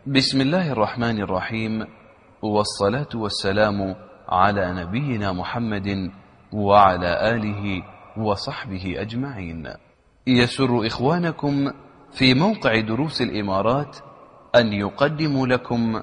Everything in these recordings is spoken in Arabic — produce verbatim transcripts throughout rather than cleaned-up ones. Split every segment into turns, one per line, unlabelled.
بسم الله الرحمن الرحيم، والصلاة والسلام على نبينا محمد وعلى آله وصحبه أجمعين. يسر إخوانكم في موقع دروس الإمارات أن يقدموا لكم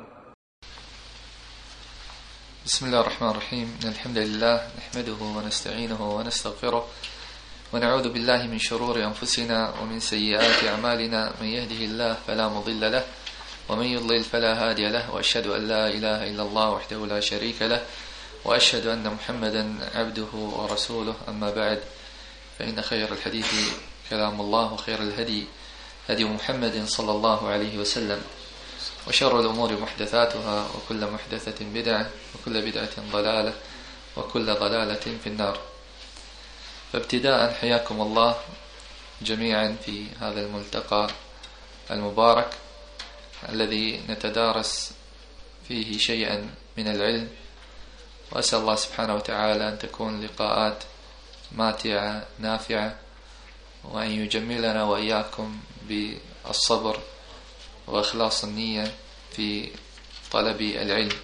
بسم الله الرحمن الرحيم. الحمد لله نحمده ونستعينه ونستغفره ونعوذ بالله من شرور أنفسنا ومن سيئات أعمالنا، من يهده الله فلا مضل له ومن يضلل فلا هادي له، وأشهد أن لا إله إلا الله وحده لا شريك له، وأشهد أن محمدا عبده ورسوله. أما بعد، فإن خير الحديث كلام الله، وخير الهدي هدي محمد صلى الله عليه وسلم، وشر الأمور محدثاتها، وكل محدثة بدعة، وكل بدعة ضلالة، وكل ضلالة في النار. فابتداء حياكم الله جميعا في هذا الملتقى المبارك الذي نتدارس فيه شيئا من العلم، وأسأل الله سبحانه وتعالى أن تكون لقاءات ماتعة نافعة، وأن يجملنا وإياكم بالصبر وإخلاص النية في طلب العلم.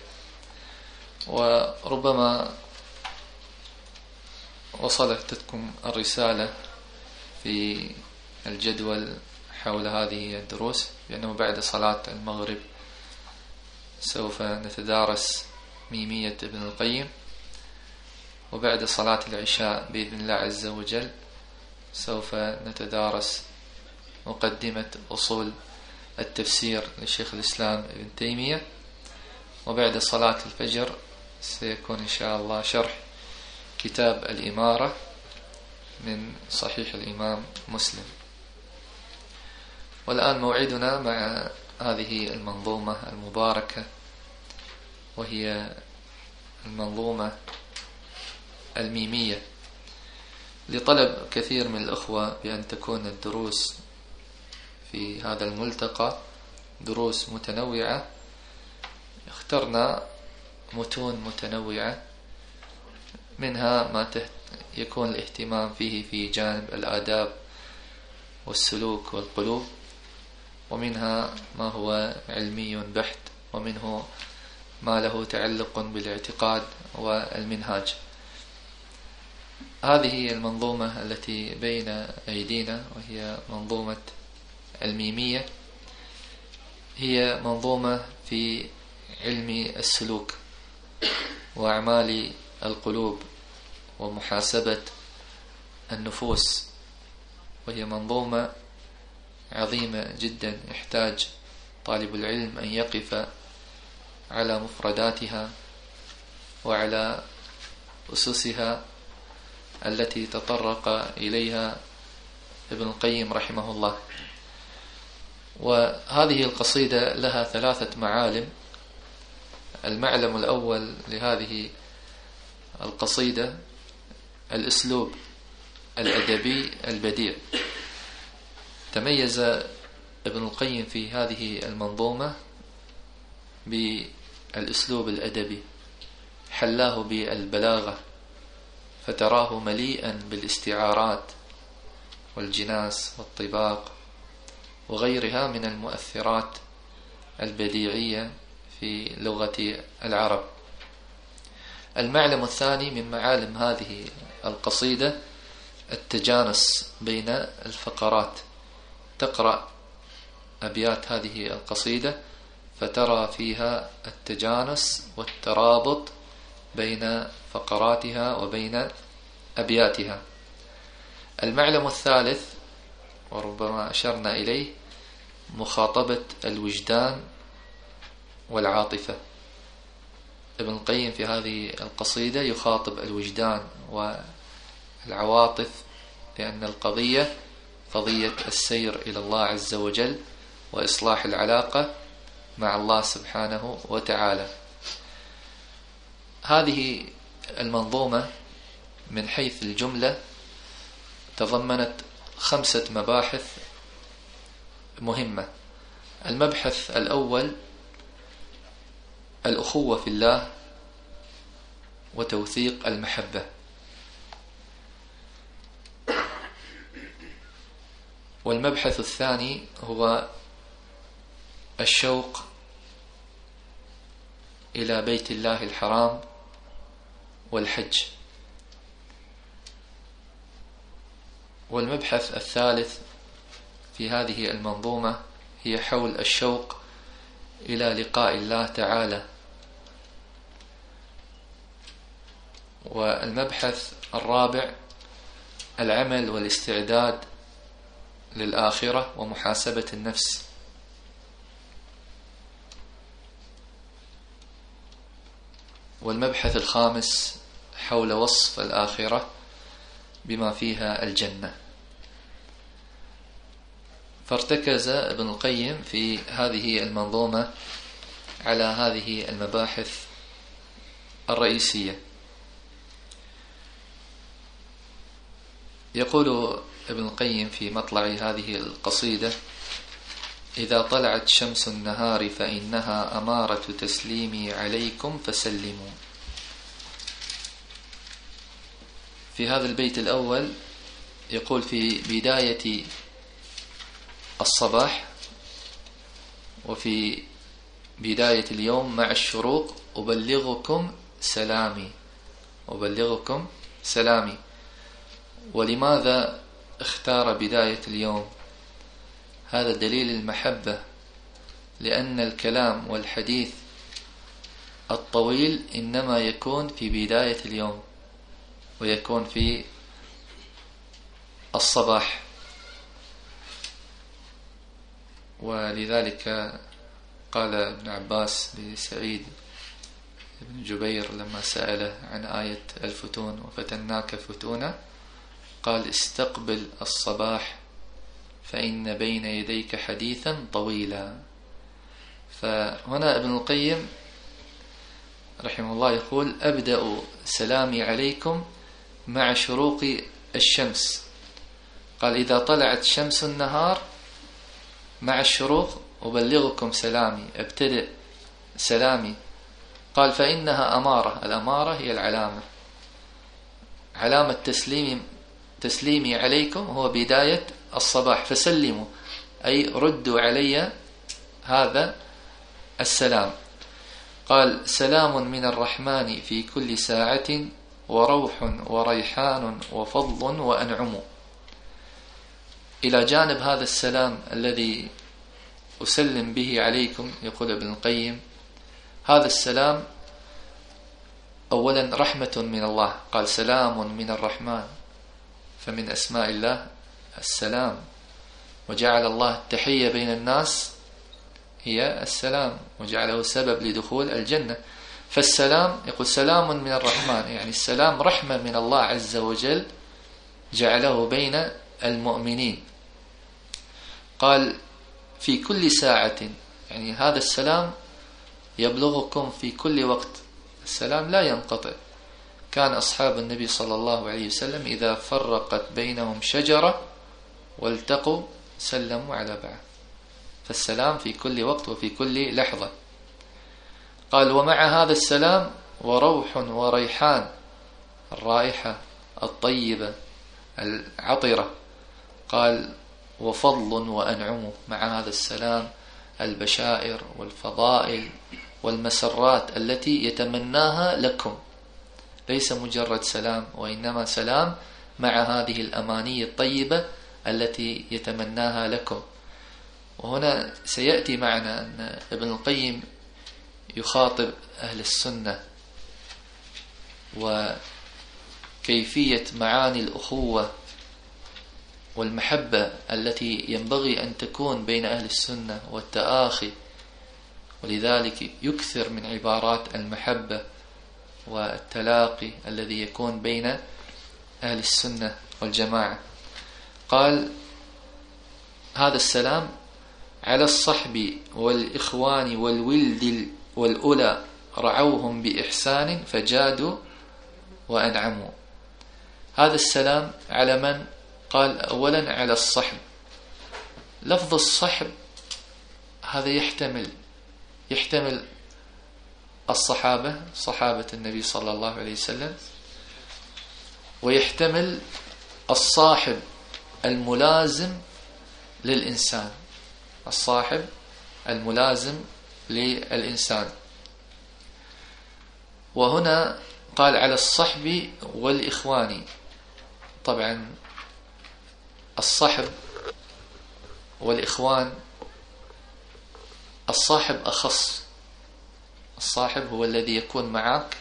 وربما وصلتكم الرسالة في الجدول حول هذه الدروس، لأنه بعد صلاة المغرب سوف نتدارس ميمية ابن القيم، وبعد صلاة العشاء بإذن الله عز وجل سوف نتدارس مقدمة أصول التفسير للشيخ الإسلام ابن تيمية، وبعد صلاة الفجر سيكون إن شاء الله شرح كتاب الإمارة من صحيح الإمام مسلم. والآن موعدنا مع هذه المنظومة المباركة، وهي المنظومة الميمية. لطلب كثير من الأخوة بأن تكون الدروس في هذا الملتقى دروس متنوعة، اخترنا متون متنوعة، منها ما يكون الاهتمام فيه في جانب الآداب والسلوك والقلوب، ومنها ما هو علمي بحت، ومنه ما له تعلق بالاعتقاد والمنهاج. هذه المنظومة التي بين أيدينا وهي منظومة الميمية، هي منظومة في علم السلوك وأعمال القلوب ومحاسبة النفوس، وهي منظومة عظيمة جدا يحتاج طالب العلم أن يقف على مفرداتها وعلى أسسها التي تطرق إليها ابن القيم رحمه الله. وهذه القصيدة لها ثلاثة معالم. المعلم الأول لهذه القصيدة الأسلوب الأدبي البديع. تميز ابن القيم في هذه المنظومة بالأسلوب الأدبي، حلاه بالبلاغة، فتراه مليئا بالاستعارات والجناس والطباق وغيرها من المؤثرات البديعية في لغة العرب. المعلم الثاني من معالم هذه القصيدة التجانس بين الفقرات. تقرأ أبيات هذه القصيدة فترى فيها التجانس والترابط بين فقراتها وبين أبياتها. المعلم الثالث وربما أشرنا إليه مخاطبة الوجدان والعاطفة. ابن القيم في هذه القصيدة يخاطب الوجدان والعواطف، لأن القضية قضية السير إلى الله عز وجل وإصلاح العلاقة مع الله سبحانه وتعالى. هذه المنظومة من حيث الجملة تضمنت خمسة مباحث مهمة. المبحث الأول الأخوة في الله وتوثيق المحبة. والمبحث الثاني هو الشوق إلى بيت الله الحرام والحج. والمبحث الثالث في هذه المنظومة هي حول الشوق إلى لقاء الله تعالى. والمبحث الرابع العمل والاستعداد للآخرة ومحاسبة النفس. والمبحث الخامس حول وصف الآخرة بما فيها الجنة. فارتكز ابن القيم في هذه المنظومة على هذه المباحث الرئيسية. يقول ابن القيم في مطلع هذه القصيدة: إذا طلعت شمس النهار فإنها أمارة تسليمي عليكم فسلموا. في هذا البيت الأول يقول في بداية الصباح وفي بداية اليوم مع الشروق: أبلغكم سلامي، أبلغكم سلامي. ولماذا اختار بداية اليوم؟ هذا دليل المحبة، لأن الكلام والحديث الطويل إنما يكون في بداية اليوم ويكون في الصباح. ولذلك قال ابن عباس لسعيد بن جبير لما سأله عن آية الفتون: وفتناك فتونا، قال: استقبل الصباح فإن بين يديك حديثا طويلا. فهنا ابن القيم رحمه الله يقول: أبدأ سلامي عليكم مع شروق الشمس. قال: إذا طلعت شمس النهار مع الشروق أبلغكم سلامي، ابتدئ سلامي. قال: فإنها أمارة، الأمارة هي العلامة، علامة تسليمي تسليمي عليكم هو بداية الصباح، فسلموا أي ردوا علي هذا السلام. قال: سلام من الرحمن في كل ساعة، وروح وريحان وفضل وأنعم. إلى جانب هذا السلام الذي أسلم به عليكم، يقول ابن القيم: هذا السلام أولا رحمة من الله. قال: سلام من الرحمن، فمن أسماء الله السلام، وجعل الله التحية بين الناس هي السلام، وجعله سبب لدخول الجنة. فالسلام يقول سلام من الرحمن، يعني السلام رحمة من الله عز وجل جعله بين المؤمنين. قال: في كل ساعة، يعني هذا السلام يبلغكم في كل وقت، السلام لا ينقطع. كان أصحاب النبي صلى الله عليه وسلم إذا فرقت بينهم شجرة والتقوا سلموا على بعض، فالسلام في كل وقت وفي كل لحظة. قال: ومع هذا السلام وروح وريحان، الرائحة الطيبة العطرة. قال: وفضل وأنعم، مع هذا السلام البشائر والفضائل والمسرات التي يتمناها لكم، ليس مجرد سلام، وإنما سلام مع هذه الأماني الطيبة التي يتمناها لكم. وهنا سيأتي معنا أن ابن القيم يخاطب أهل السنة وكيفية معاني الأخوة والمحبة التي ينبغي أن تكون بين أهل السنة والتآخي، ولذلك يكثر من عبارات المحبة والتلاقي الذي يكون بين أهل السنة والجماعة. قال: هذا السلام على الصحب والإخوان والولد والأولى، رعوهم بإحسان فجادوا وأنعموا. هذا السلام على من؟ قال: أولا على الصحب. لفظ الصحب هذا يحتمل يحتمل الصحابة، صحابة النبي صلى الله عليه وسلم، ويحتمل الصاحب الملازم للإنسان، الصاحب الملازم للإنسان. وهنا قال على الصحب والإخوان. طبعا الصحب والإخوان، الصاحب أخص. الصاحب هو الذي يكون معك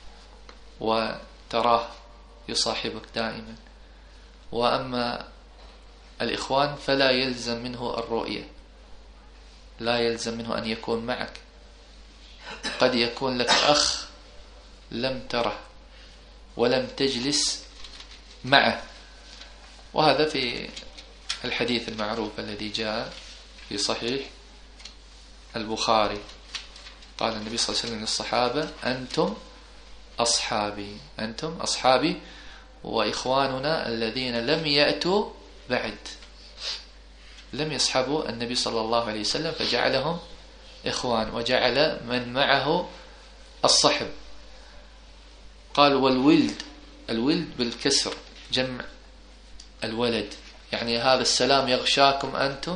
وتراه يصاحبك دائما، وأما الإخوان فلا يلزم منه الرؤية، لا يلزم منه أن يكون معك. قد يكون لك أخ لم تره ولم تجلس معه، وهذا في الحديث المعروف الذي جاء في صحيح البخاري. قال النبي صلى الله عليه وسلم للصحابة: أنتم أصحابي، أنتم أصحابي وإخواننا الذين لم يأتوا بعد، لم يصحبوا النبي صلى الله عليه وسلم، فجعلهم إخوان وجعل من معه الصحب. قال: والولد، الولد بالكسر جمع الولد، يعني هذا السلام يغشاكم أنتم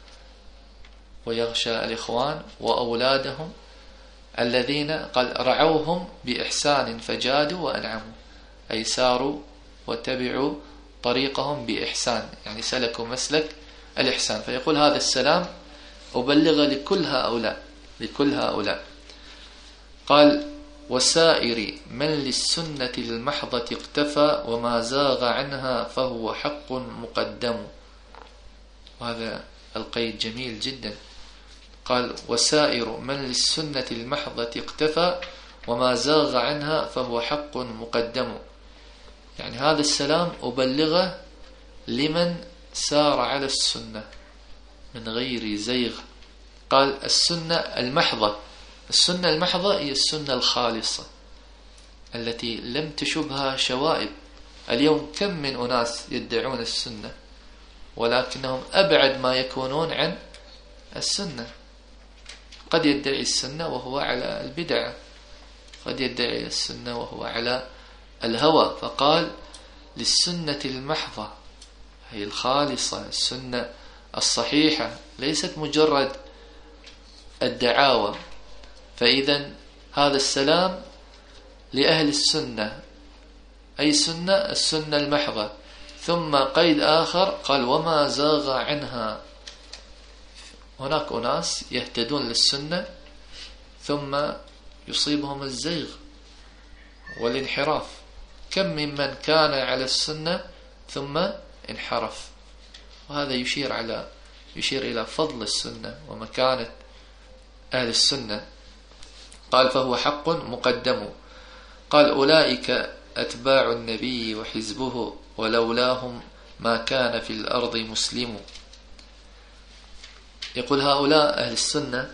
ويغشى الإخوان وأولادهم الذين قال رعوهم بإحسان فجادوا وأنعموا، أي ساروا واتبعوا طريقهم بإحسان، يعني سلكوا مسلك الإحسان. فيقول هذا السلام أبلغ لكل هؤلاء، لكل هؤلاء. قال: وسائر من للسنة المحضة اقتفى وما زاغ عنها فهو حق مقدم. وهذا القيد جميل جدا. قال: وسائر من للسنة المحضة اقتفى وما زاغ عنها فهو حق مقدم، يعني هذا السلام أبلغه لمن سار على السنة من غير زيغ. قال: السنة المحضة، السنة المحضة هي السنة الخالصة التي لم تشبها شوائب. اليوم كم من أناس يدعون السنة ولكنهم أبعد ما يكونون عن السنة. قد يدعي السنة وهو على البدعة، قد يدعي السنة وهو على الهوى. فقال: للسنة المحضة، هي الخالصة، السنة الصحيحة، ليست مجرد الدعاوى. فإذا هذا السلام لأهل السنة، أي سنة السنة المحضة. ثم قيد آخر قال: وما زاغ عنها. هناك أناس يهتدون للسنة ثم يصيبهم الزيغ والانحراف. كم ممن كان على السنة ثم انحرف، وهذا يشير على يشير إلى فضل السنة ومكانة أهل السنة. قال: فهو حق مقدم. قال: أولئك أتباع النبي وحزبه ولولاهم ما كان في الأرض مسلم. يقول هؤلاء أهل السنة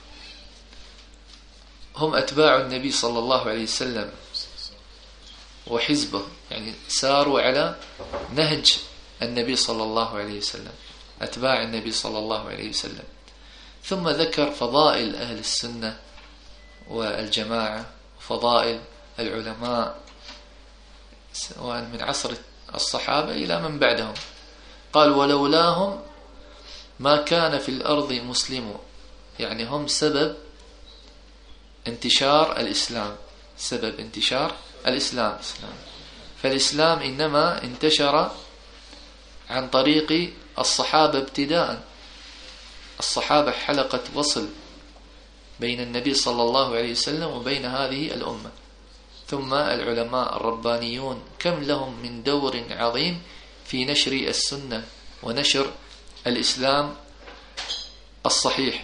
هم أتباع النبي صلى الله عليه وسلم وحزبه، يعني ساروا على نهج النبي صلى الله عليه وسلم، أتباع النبي صلى الله عليه وسلم. ثم ذكر فضائل أهل السنة والجماعة، فضائل العلماء سواء من عصر الصحابة إلى من بعدهم. قال: ولولاهم ما كان في الأرض مسلم، يعني هم سبب انتشار الإسلام، سبب انتشار الإسلام. فالإسلام إنما انتشر عن طريق الصحابة ابتداء. الصحابة حلقة وصل بين النبي صلى الله عليه وسلم وبين هذه الأمة. ثم العلماء الربانيون كم لهم من دور عظيم في نشر السنة ونشر الإسلام الصحيح.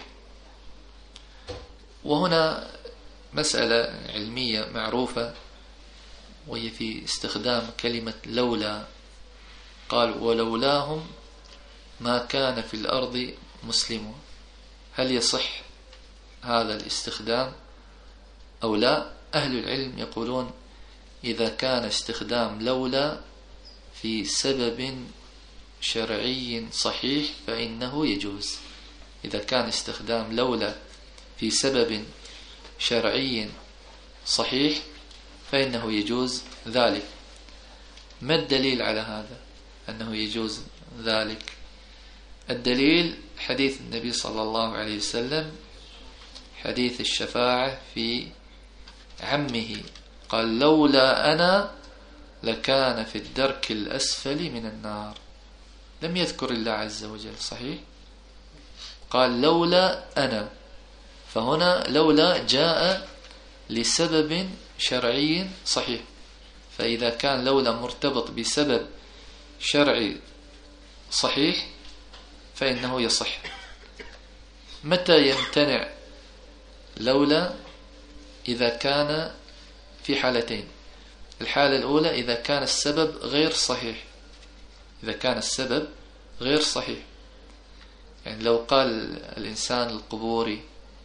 وهنا مسألة علمية معروفة، وهي في استخدام كلمة لولا. قال: ولولاهم ما كان في الأرض مسلم. هل يصح هذا الاستخدام أو لا؟ أهل العلم يقولون إذا كان استخدام لولا في سبب شرعي صحيح فإنه يجوز. إذا كان استخدام لولا في سبب شرعي صحيح فإنه يجوز ذلك. ما الدليل على هذا أنه يجوز ذلك؟ الدليل حديث النبي صلى الله عليه وسلم، حديث الشفاعة في عمه قال لولا أنا لكان في الدرك الأسفل من النار. لم يذكر الله عز وجل، صحيح؟ قال لولا أنا، فهنا لولا جاء لسبب شرعي صحيح، فإذا كان لولا مرتبط بسبب شرعي صحيح فإنه يصح. متى يمتنع لولا؟ إذا كان في حالتين. الحالة الأولى إذا كان السبب غير صحيح، إذا كان السبب غير صحيح، يعني لو قال الإنسان القبوري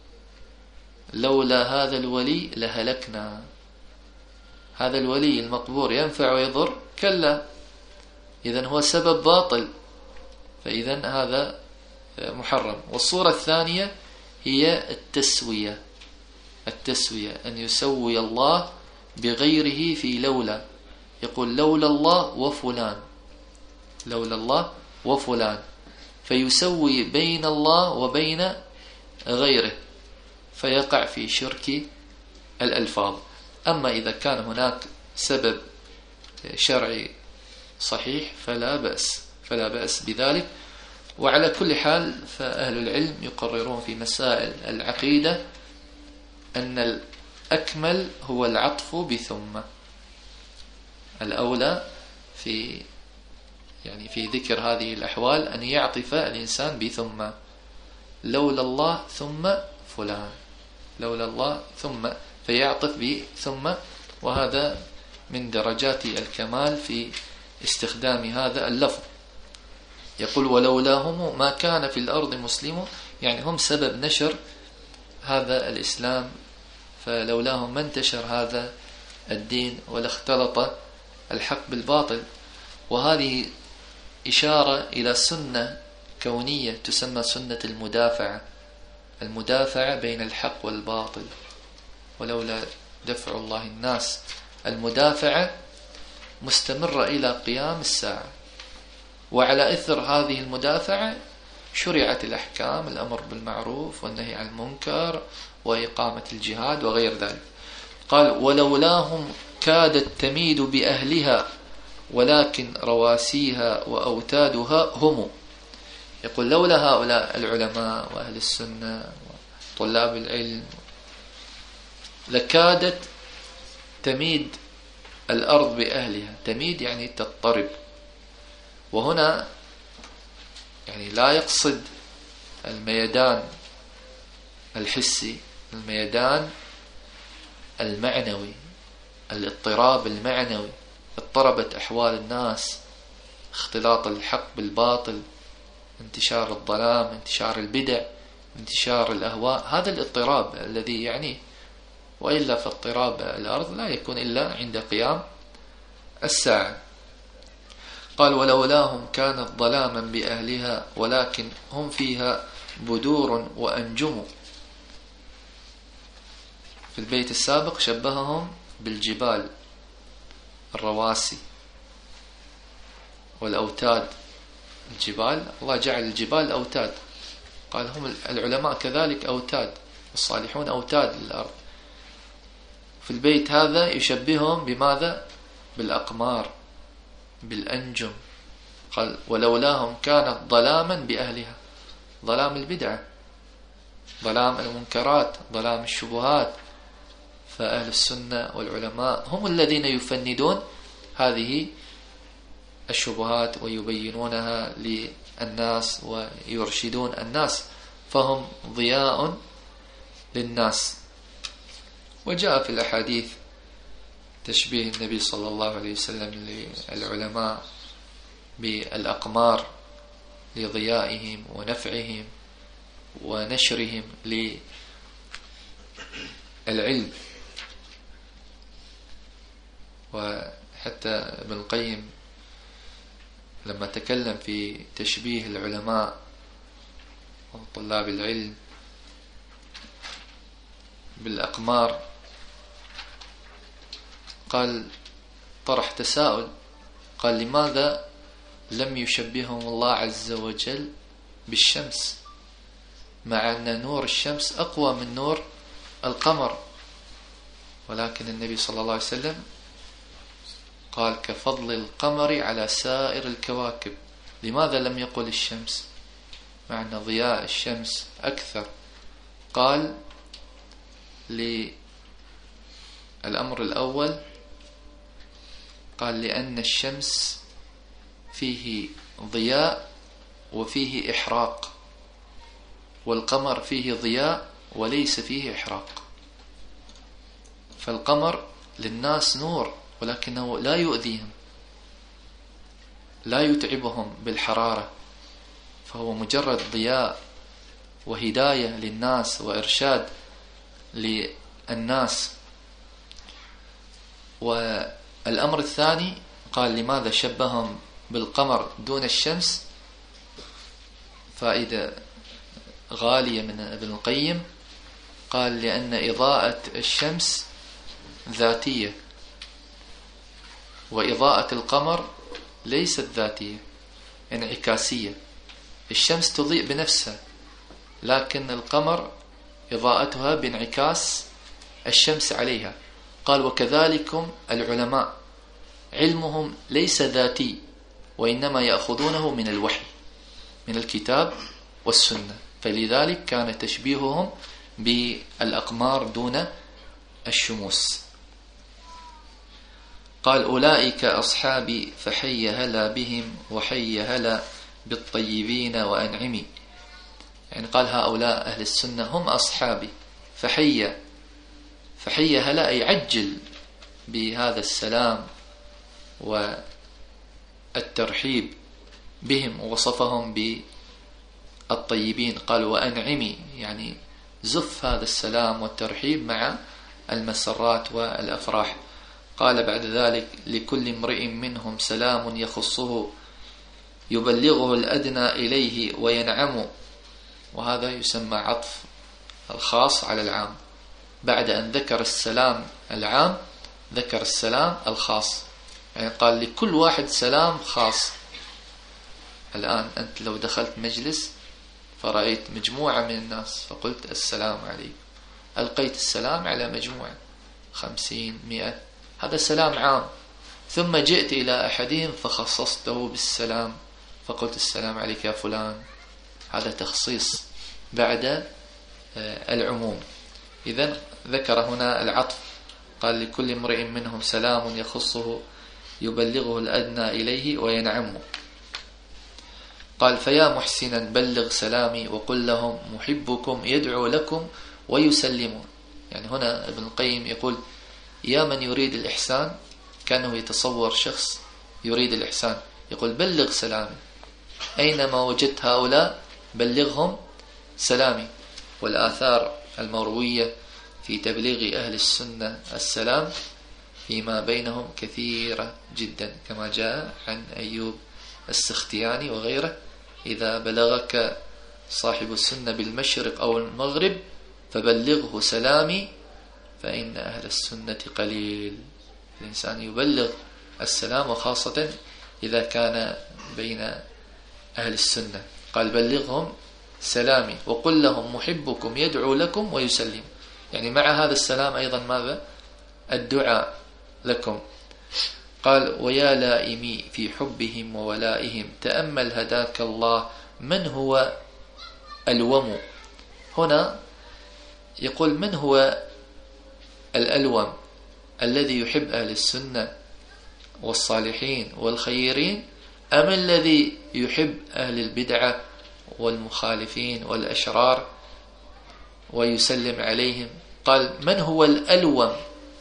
لولا هذا الولي لهلكنا، هذا الولي المقبور ينفع ويضر؟ كلا، إذن هو سبب باطل، فإذن هذا محرم. والصورة الثانية هي التسوية، التسوية أن يسوي الله بغيره في لولا، يقول لولا الله وفلان، لولا الله وفلان، فيسوي بين الله وبين غيره، فيقع في شرك الألفاظ. أما إذا كان هناك سبب شرعي صحيح فلا بأس، فلا بأس بذلك. وعلى كل حال فأهل العلم يقررون في مسائل العقيدة أن الأكمل هو العطف بثم، الأولى في يعني في ذكر هذه الأحوال أن يعطف الإنسان بثم، لولا الله ثم فلان، لولا الله ثم، فيعطف بثم، وهذا من درجات الكمال في استخدام هذا اللفظ. يقول ولولاهم ما كان في الأرض مسلم، يعني هم سبب نشر هذا الإسلام، فلولاهم ما انتشر هذا الدين ولا اختلط الحق بالباطل. وهذه إشارة إلى سنة كونية تسمى سنة المدافعة، المدافعة بين الحق والباطل. ولولا دفع الله الناس، المدافعة مستمرة إلى قيام الساعة، وعلى إثر هذه المدافعة شرعت الأحكام، الأمر بالمعروف والنهي عن المنكر وإقامة الجهاد وغير ذلك. قال ولولاهم كادت تميد بأهلها ولكن رواسيها وأوتادها هم. يقول لولا هؤلاء العلماء وأهل السنة وطلاب العلم لكادت تميد الأرض بأهلها، تميد يعني تضطرب، وهنا يعني لا يقصد الميدان الحسي، الميدان المعنوي، الاضطراب المعنوي، اضطربت أحوال الناس، اختلاط الحق بالباطل، انتشار الظلام، انتشار البدع، انتشار الأهواء، هذا الاضطراب الذي يعني، وإلا فاضطراب الأرض لا يكون إلا عند قيام الساعة. قال ولولاهم كانت ظلاما بأهلها ولكن هم فيها بدور وأنجم. في البيت السابق شبههم بالجبال، الرواسي والأوتاد. الجبال الله جعل الجبال أوتاد، قال هم العلماء كذلك أوتاد، الصالحون أوتاد للأرض. في البيت هذا يشبههم بماذا؟ بالأقمار، بالأنجم. قال ولولاهم كانت ظلاما بأهلها، ظلام البدعة، ظلام المنكرات، ظلام الشبهات. فأهل السنة والعلماء هم الذين يفندون هذه الشبهات ويبينونها للناس ويرشدون الناس، فهم ضياء للناس. وجاء في الأحاديث تشبيه النبي صلى الله عليه وسلم للعلماء بالأقمار لضيائهم ونفعهم ونشرهم للعلم. وحتى ابن القيم لما تكلم في تشبيه العلماء وطلاب العلم بالأقمار قال، طرح تساؤل، قال لماذا لم يشبههم الله عز وجل بالشمس مع أن نور الشمس أقوى من نور القمر؟ ولكن النبي صلى الله عليه وسلم قال كفضل القمر على سائر الكواكب. لماذا لم يقل الشمس مع أن ضياء الشمس أكثر؟ قال للأمر الأول، قال لأن الشمس فيه ضياء وفيه إحراق، والقمر فيه ضياء وليس فيه إحراق. فالقمر للناس نور ولكنه لا يؤذيهم، لا يتعبهم بالحرارة، فهو مجرد ضياء وهداية للناس وإرشاد للناس. والأمر الثاني قال لماذا شبههم بالقمر دون الشمس؟ فائدة غالية من ابن القيم، قال لأن إضاءة الشمس ذاتية وإضاءة القمر ليست ذاتية، انعكاسية. الشمس تضيء بنفسها، لكن القمر إضاءتها بانعكاس الشمس عليها. قال وكذلكم العلماء علمهم ليس ذاتي، وإنما يأخذونه من الوحي، من الكتاب والسنة، فلذلك كان تشبيههم بالأقمار دون الشموس. قال أولئك أصحابي فحي هلا بهم وحي هلا بالطيبين وأنعمي. يعني قال هؤلاء أهل السنة هم أصحابي، فحي فحي هلا أي عجل بهذا السلام والترحيب بهم، ووصفهم بالطيبين. قال وأنعمي يعني زف هذا السلام والترحيب مع المسرات والأفراح. قال بعد ذلك لكل امرئ منهم سلام يخصه يبلغه الأدنى إليه وينعم. وهذا يسمى عطف الخاص على العام، بعد أن ذكر السلام العام ذكر السلام الخاص، يعني قال لكل واحد سلام خاص. الآن أنت لو دخلت مجلس فرأيت مجموعة من الناس فقلت السلام عليكم، ألقيت السلام على مجموعة خمسين مئة، هذا سلام عام. ثم جئت إلى أحدهم فخصصته بالسلام فقلت السلام عليك يا فلان، هذا تخصيص بعد العموم. إذن ذكر هنا العطف، قال لكل امرئ منهم سلام يخصه يبلغه الأدنى إليه وينعمه. قال فيا محسنا بلغ سلامي وقل لهم محبكم يدعو لكم ويسلمون. يعني هنا ابن القيم يقول يا من يريد الإحسان، كانه يتصور شخص يريد الإحسان، يقول بلغ سلامي، أينما وجدت هؤلاء بلغهم سلامي. والآثار المروية في تبليغ أهل السنة السلام فيما بينهم كثيرة جدا، كما جاء عن أيوب السختياني وغيره: إذا بلغك صاحب السنة بالمشرق أو المغرب فبلغه سلامي فإن أهل السنة قليل. الإنسان يبلغ السلام، وخاصة إذا كان بين أهل السنة. قال بلغهم سلامي وقل لهم محبكم يدعو لكم ويسلم، يعني مع هذا السلام أيضا ماذا؟ الدعاء لكم. قال ويا لائمي في حبهم وولائهم تأمل هداك الله من هو الوم. هنا يقول من هو الألوم؟ الذي يحب أهل السنة والصالحين والخيرين، أم الذي يحب أهل البدعة والمخالفين والأشرار ويسلم عليهم؟ قال من هو الألوم؟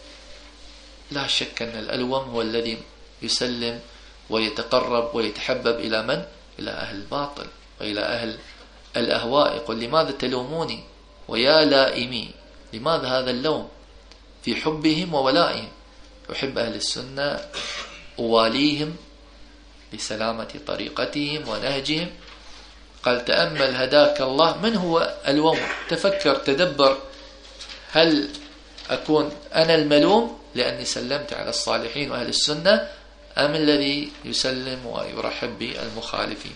لا شك أن الألوم هو الذي يسلم ويتقرب ويتحبب إلى من؟ إلى أهل الباطل وإلى أهل الأهواء. يقول لماذا تلوموني ويا لائمي؟ لماذا هذا اللوم؟ في حبهم وولائهم، أحب أهل السنة أواليهم لسلامة طريقتهم ونهجهم. قال تأمل هداك الله من هو الوم؟ تفكر تدبر، هل أكون أنا الملوم لأني سلمت على الصالحين وأهل السنة، أم الذي يسلم ويرحب بالمخالفين؟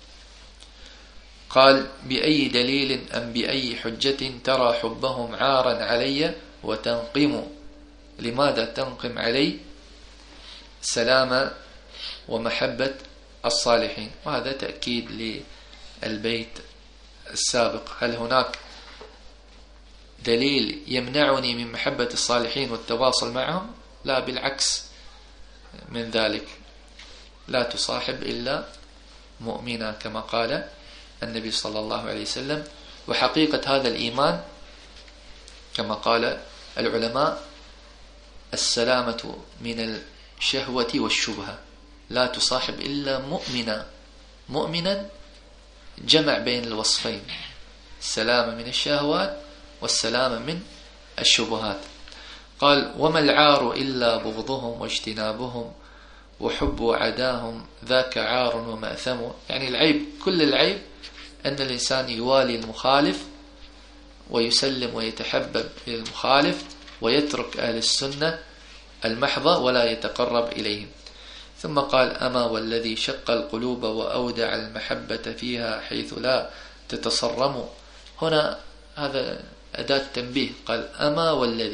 قال بأي دليل أم بأي حجة ترى حبهم عارا علي وتنقم؟ لماذا تنقم علي سلام ومحبة الصالحين؟ وهذا تأكيد للبيت السابق. هل هناك دليل يمنعني من محبة الصالحين والتواصل معهم؟ لا، بالعكس من ذلك. لا تصاحب إلا مؤمنا كما قال النبي صلى الله عليه وسلم. وحقيقة هذا الإيمان كما قال العلماء السلامة من الشهوة والشبهة. لا تصاحب إلا مؤمنا. مؤمنا جمع بين الوصفين، السلامة من الشهوات والسلامة من الشبهات. قال وما العار إلا بغضهم واجتنابهم وحب عداهم ذاك عار ومأثم. يعني العيب، كل العيب أن الإنسان يوالي المخالف ويسلم ويتحبب للمخالف ويترك أهل السنة المحضة ولا يتقرب إليهم. ثم قال أما والذي شق القلوب وأودع المحبة فيها حيث لا تتصرم. هنا هذا أداة تنبيه، قال أما والذي،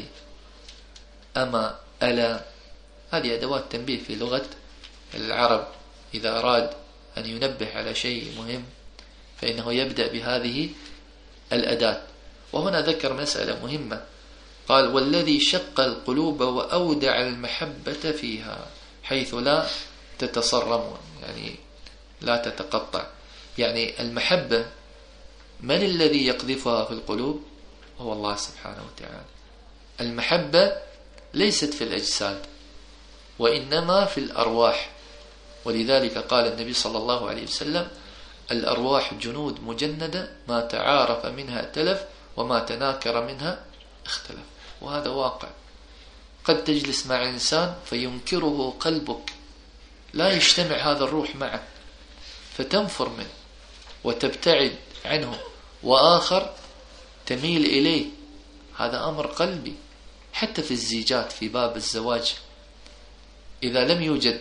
أما ألا، هذه أدوات تنبيه في لغة العرب. إذا أراد أن ينبه على شيء مهم فإنه يبدأ بهذه الأداة. وهنا ذكر مسألة مهمة، قال والذي شق القلوب وأودع المحبة فيها حيث لا تتصرم، يعني لا تتقطع. يعني المحبة من الذي يقذفها في القلوب؟ هو الله سبحانه وتعالى. المحبة ليست في الأجساد وإنما في الأرواح. ولذلك قال النبي صلى الله عليه وسلم الأرواح جنود مجندة ما تعارف منها ائتلف وما تناكر منها اختلف. وهذا واقع. قد تجلس مع إنسان فينكره قلبك، لا يجتمع هذا الروح معه فتنفر منه وتبتعد عنه، وآخر تميل إليه. هذا أمر قلبي. حتى في الزيجات في باب الزواج إذا لم يوجد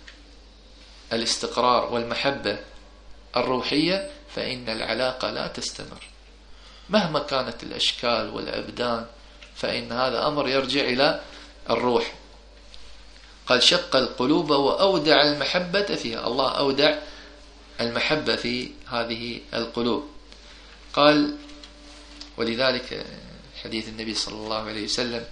الاستقرار والمحبة الروحية فإن العلاقة لا تستمر مهما كانت الأشكال والأبدان، فإن هذا أمر يرجع إلى الروح. قال شق القلوب وأودع المحبة فيها. الله أودع المحبة في هذه القلوب. قال ولذلك حديث النبي صلى الله عليه وسلم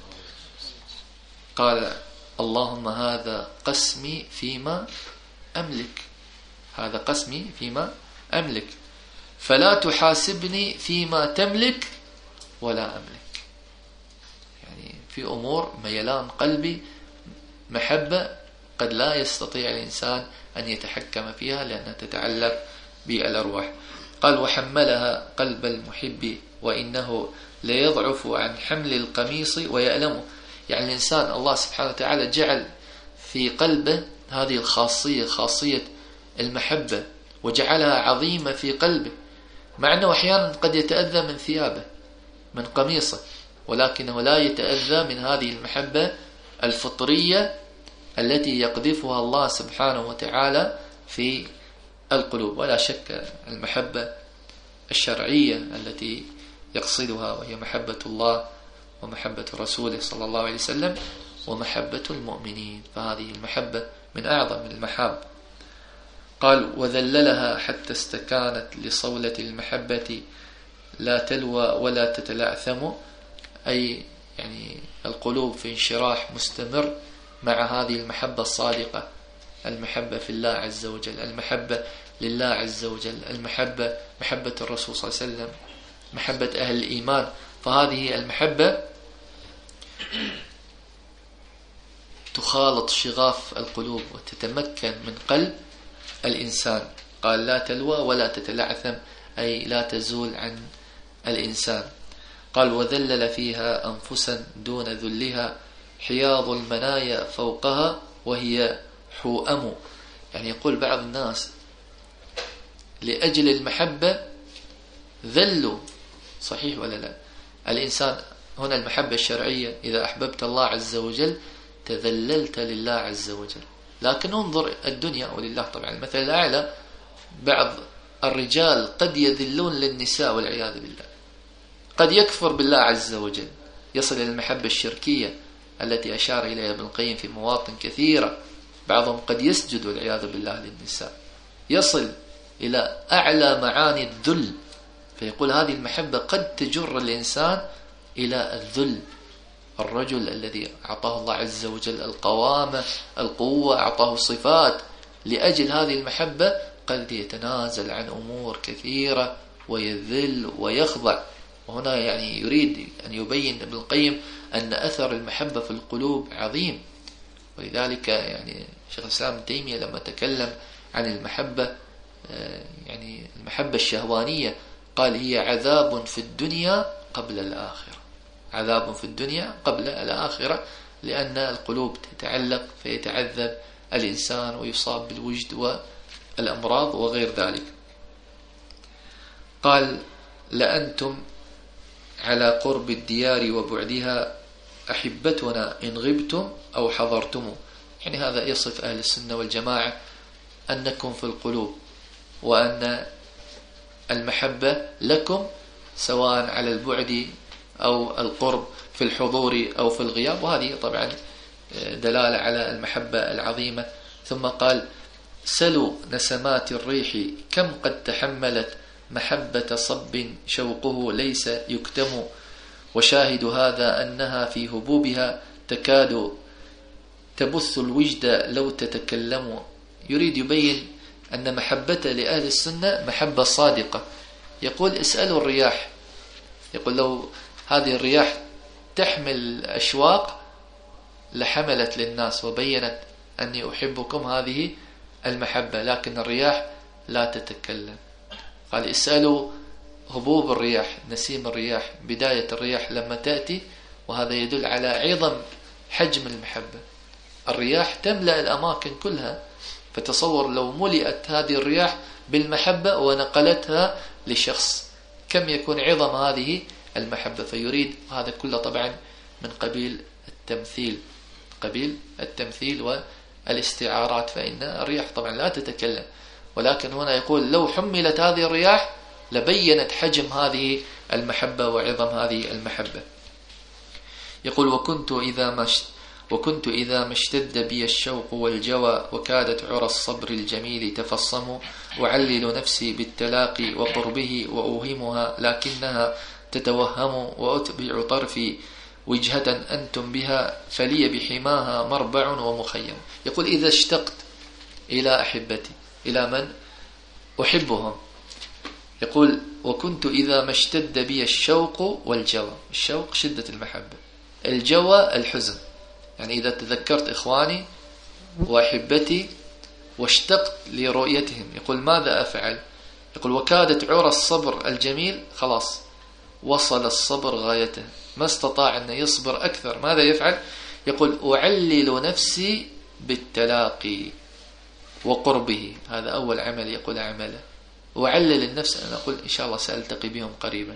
قال اللهم هذا قسمي فيما أملك، هذا قسمي فيما أملك فلا تحاسبني فيما تملك ولا أملك. يعني في أمور ميلان قلبي محبة قد لا يستطيع الإنسان أن يتحكم فيها لأنها تتعلق بالأرواح. قال وحملها قلب المحب وإنه ليضعف عن حمل القميص ويألمه. يعني الإنسان الله سبحانه وتعالى جعل في قلبه هذه الخاصية، خاصية المحبة، وجعلها عظيمة في قلبه، مع أنه أحيانا قد يتأذى من ثيابه من قميصه، ولكنه لا يتأذى من هذه المحبة الفطرية التي يقذفها الله سبحانه وتعالى في القلوب. ولا شك المحبة الشرعية التي يقصدها وهي محبة الله ومحبة رسوله صلى الله عليه وسلم ومحبة المؤمنين، فهذه المحبة من أعظم المحاب. قال وذللها حتى استكانت لصولة المحبة لا تلوى ولا تتلعثم. أي يعني القلوب في انشراح مستمر مع هذه المحبة الصادقة، المحبة في الله عز وجل، المحبة لله عز وجل، المحبة محبة الرسول صلى الله عليه وسلم، محبة أهل الإيمان. فهذه المحبة تخالط شغاف القلوب وتتمكن من قلب الإنسان. قال لا تلوى ولا تتلعثم، أي لا تزول عن الإنسان. قال وذلل فيها أنفسا دون ذلها حياض المنايا فوقها وهي حوأم. يعني يقول بعض الناس لأجل المحبة ذلوا، صحيح ولا لا؟ الإنسان هنا المحبة الشرعية إذا أحببت الله عز وجل تذللت لله عز وجل. لكن انظر الدنيا، ولله طبعا المثل الأعلى، بعض الرجال قد يذلون للنساء والعياذ بالله، قد يكفر بالله عز وجل، يصل إلى المحبة الشركية التي أشار إليها ابن القيم في مواطن كثيرة. بعضهم قد يسجد والعياذ بالله للنساء، يصل إلى أعلى معاني الذل، فيقول هذه المحبة قد تجر الإنسان إلى الذل. الرجل الذي أعطاه الله عز وجل القوامة القوة، أعطاه صفات، لأجل هذه المحبة قد يتنازل عن أمور كثيرة ويذل ويخضع. وهنا يعني يريد أن يبين ابن القيم أن أثر المحبة في القلوب عظيم. ولذلك يعني شيخ الإسلام ابن تيمية لما تكلم عن المحبة، يعني المحبة الشهوانية، قال هي عذاب في الدنيا قبل الآخرة، عذاب في الدنيا قبل الآخرة، لأن القلوب تتعلق فيتعذب الإنسان ويصاب بالوجد والأمراض وغير ذلك. قال لأنتم على قرب الديار وبعدها أحبتنا إن غبتم أو حضرتم. يعني هذا يصف أهل السنة والجماعة أنكم في القلوب، وأن المحبة لكم سواء على البعد أو القرب، في الحضور أو في الغياب، وهذه طبعا دلالة على المحبة العظيمة. ثم قال سلوا نسمات الريح كم قد تحملت محبة صب شوقه ليس يكتم، وشاهد هذا أنها في هبوبها تكاد تبث الوجد لو تتكلم. يريد يبين أن محبته لأهل السنة محبة صادقة. يقول اسألوا الرياح، يقول لو هذه الرياح تحمل أشواق لحملت للناس وبينت أني أحبكم، هذه المحبة، لكن الرياح لا تتكلم. قال اسألوا هبوب الرياح، نسيم الرياح، بداية الرياح لما تأتي، وهذا يدل على عظم حجم المحبة. الرياح تملأ الأماكن كلها، فتصور لو ملئت هذه الرياح بالمحبة ونقلتها لشخص كم يكون عظم هذه المحبة. فيريد هذا كله طبعا من قبيل التمثيل، قبيل التمثيل والاستعارات، فإن الرياح طبعا لا تتكلم، ولكن هنا يقول لو حملت هذه الرياح لبينت حجم هذه المحبة وعظم هذه المحبة. يقول وكنت إذا ما وكنت إذا ما اشتد بي الشوق والجوى وكادت عرى الصبر الجميل تفصم، أعلل نفسي بالتلاقي وقربه وأوهمها لكنها تتوهم، وأتبع طرفي وجهة أنتم بها فلي بحماها مربع ومخيم. يقول إذا اشتقت إلى أحبتي، إلى من أحبهم، يقول وكنت إذا ما اشتد بي الشوق والجوى، الشوق شدة المحبة، الجوى الحزن، يعني إذا تذكرت إخواني وأحبتي واشتقت لرؤيتهم، يقول ماذا أفعل؟ يقول وكادت عرى الصبر الجميل، خلاص وصل الصبر غايته، ما استطاع أن يصبر أكثر، ماذا يفعل؟ يقول أعلل نفسي بالتلاقي وقربه، هذا أول عمل يقول عمله، وعلل النفس، أنا أقول إن شاء الله سألتقي بهم قريبا،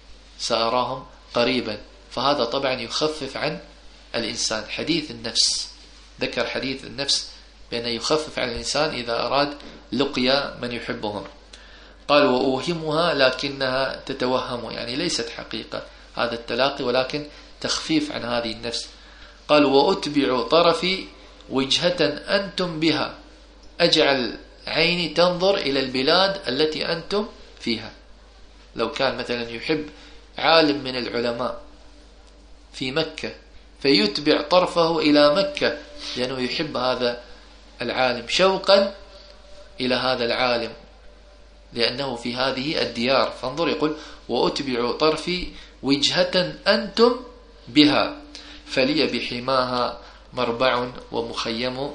سأراهم قريبا، فهذا طبعا يخفف عن الإنسان. حديث النفس، ذكر حديث النفس بأنه يخفف عن الإنسان إذا أراد لقيا من يحبهم. قال وأوهمها لكنها تتوهم، يعني ليست حقيقة هذا التلاقي ولكن تخفيف عن هذه النفس. قال وأتبع طرفي وجهة أنتم بها، أجعل عيني تنظر إلى البلاد التي أنتم فيها. لو كان مثلا يحب عالم من العلماء في مكة فيتبع طرفه إلى مكة لأنه يحب هذا العالم شوقا إلى هذا العالم لأنه في هذه الديار. فانظر يقول وأتبع طرفي وجهة أنتم بها فلي بحماها مربع ومخيم.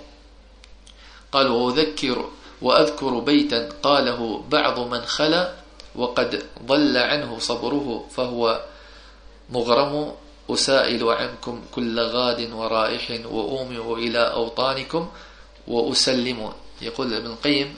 قال وأذكر وأذكر بيتا قاله بعض من خلا وقد ضل عنه صبره فهو مغرم، أسائل عنكم كل غاد ورائح وأومئ إلى أوطانكم وأسلم. يقول ابن القيم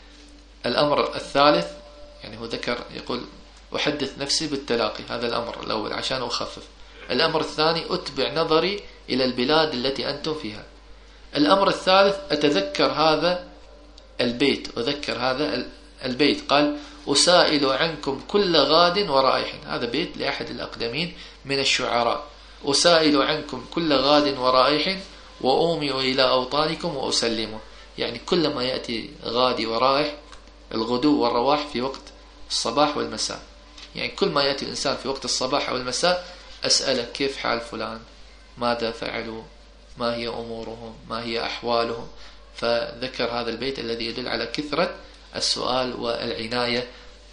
الأمر الثالث، يعني هو ذكر يقول أحدث نفسي بالتلاقي، هذا الأمر الأول عشان أخفف. الأمر الثاني أتبع نظري إلى البلاد التي أنتم فيها. الأمر الثالث أتذكر هذا البيت، أذكر هذا البيت. قال أسائل عنكم كل غاد ورائح، هذا بيت لأحد الأقدمين من الشعراء. أسائل عنكم كل غاد ورائح وأومي إلى أوطانكم وأسلمه. يعني كلما يأتي غادي ورائح، الغدو والرواح في وقت الصباح والمساء، يعني كل ما يأتي الإنسان في وقت الصباح أو المساء أسأله كيف حال فلان، ماذا فعلوا، ما هي أمورهم، ما هي أحوالهم. فذكر هذا البيت الذي يدل على كثرة السؤال والعناية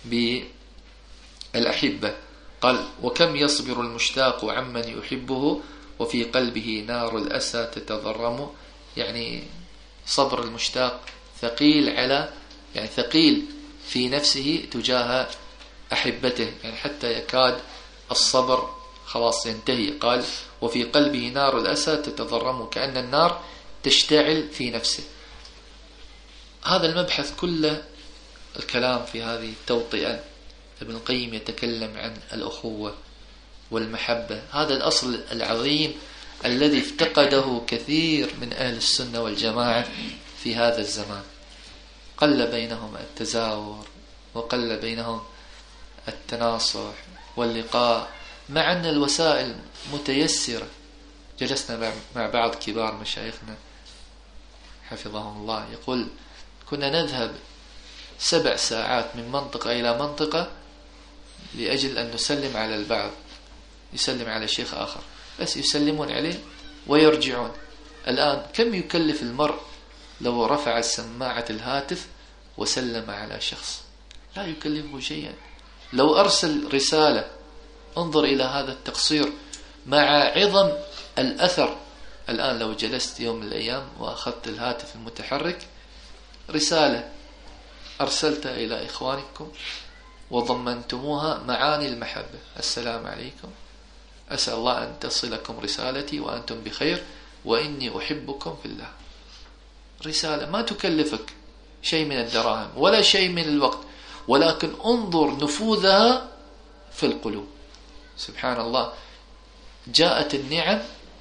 بالأحبة. قال: وكم يصبر المشتاق عمن يحبه وفي قلبه نار الأسى تتضرم. يعني صبر المشتاق ثقيل على يعني ثقيل في نفسه تجاه أحبته، يعني حتى يكاد الصبر خلاص ينتهي. قال: وفي قلبه نار الأسى تتضرم، كأن النار تشتعل في نفسه. هذا المبحث كله الكلام في هذه التوطئة. ابن القيم يتكلم عن الأخوة والمحبة، هذا الأصل العظيم الذي افتقده كثير من أهل السنة والجماعة في هذا الزمان. قل بينهم التزاور، وقل بينهم التناصح واللقاء، مع أن الوسائل متيسرة. جلسنا مع بعض كبار مشايخنا حفظهم الله، يقول: كنا نذهب سبع ساعات من منطقة إلى منطقة لأجل أن نسلم على البعض، يسلم على شيخ آخر، بس يسلمون عليه ويرجعون. الآن كم يكلف المرء لو رفع سماعة الهاتف وسلم على شخص؟ لا يكلفه شيئا. لو أرسل رسالة، انظر إلى هذا التقصير مع عظم الأثر. الآن لو جلست يوم من الأيام وأخذت الهاتف المتحرك، رسالة أرسلتها إلى إخوانكم وضمنتموها معاني المحبة: السلام عليكم، أسأل الله أن تصلكم رسالتي وأنتم بخير، وإني أحبكم في الله. رسالة ما تكلفك شيء من الدراهم ولا شيء من الوقت، ولكن انظر نفوذها في القلوب. سبحان الله، جاءت النعم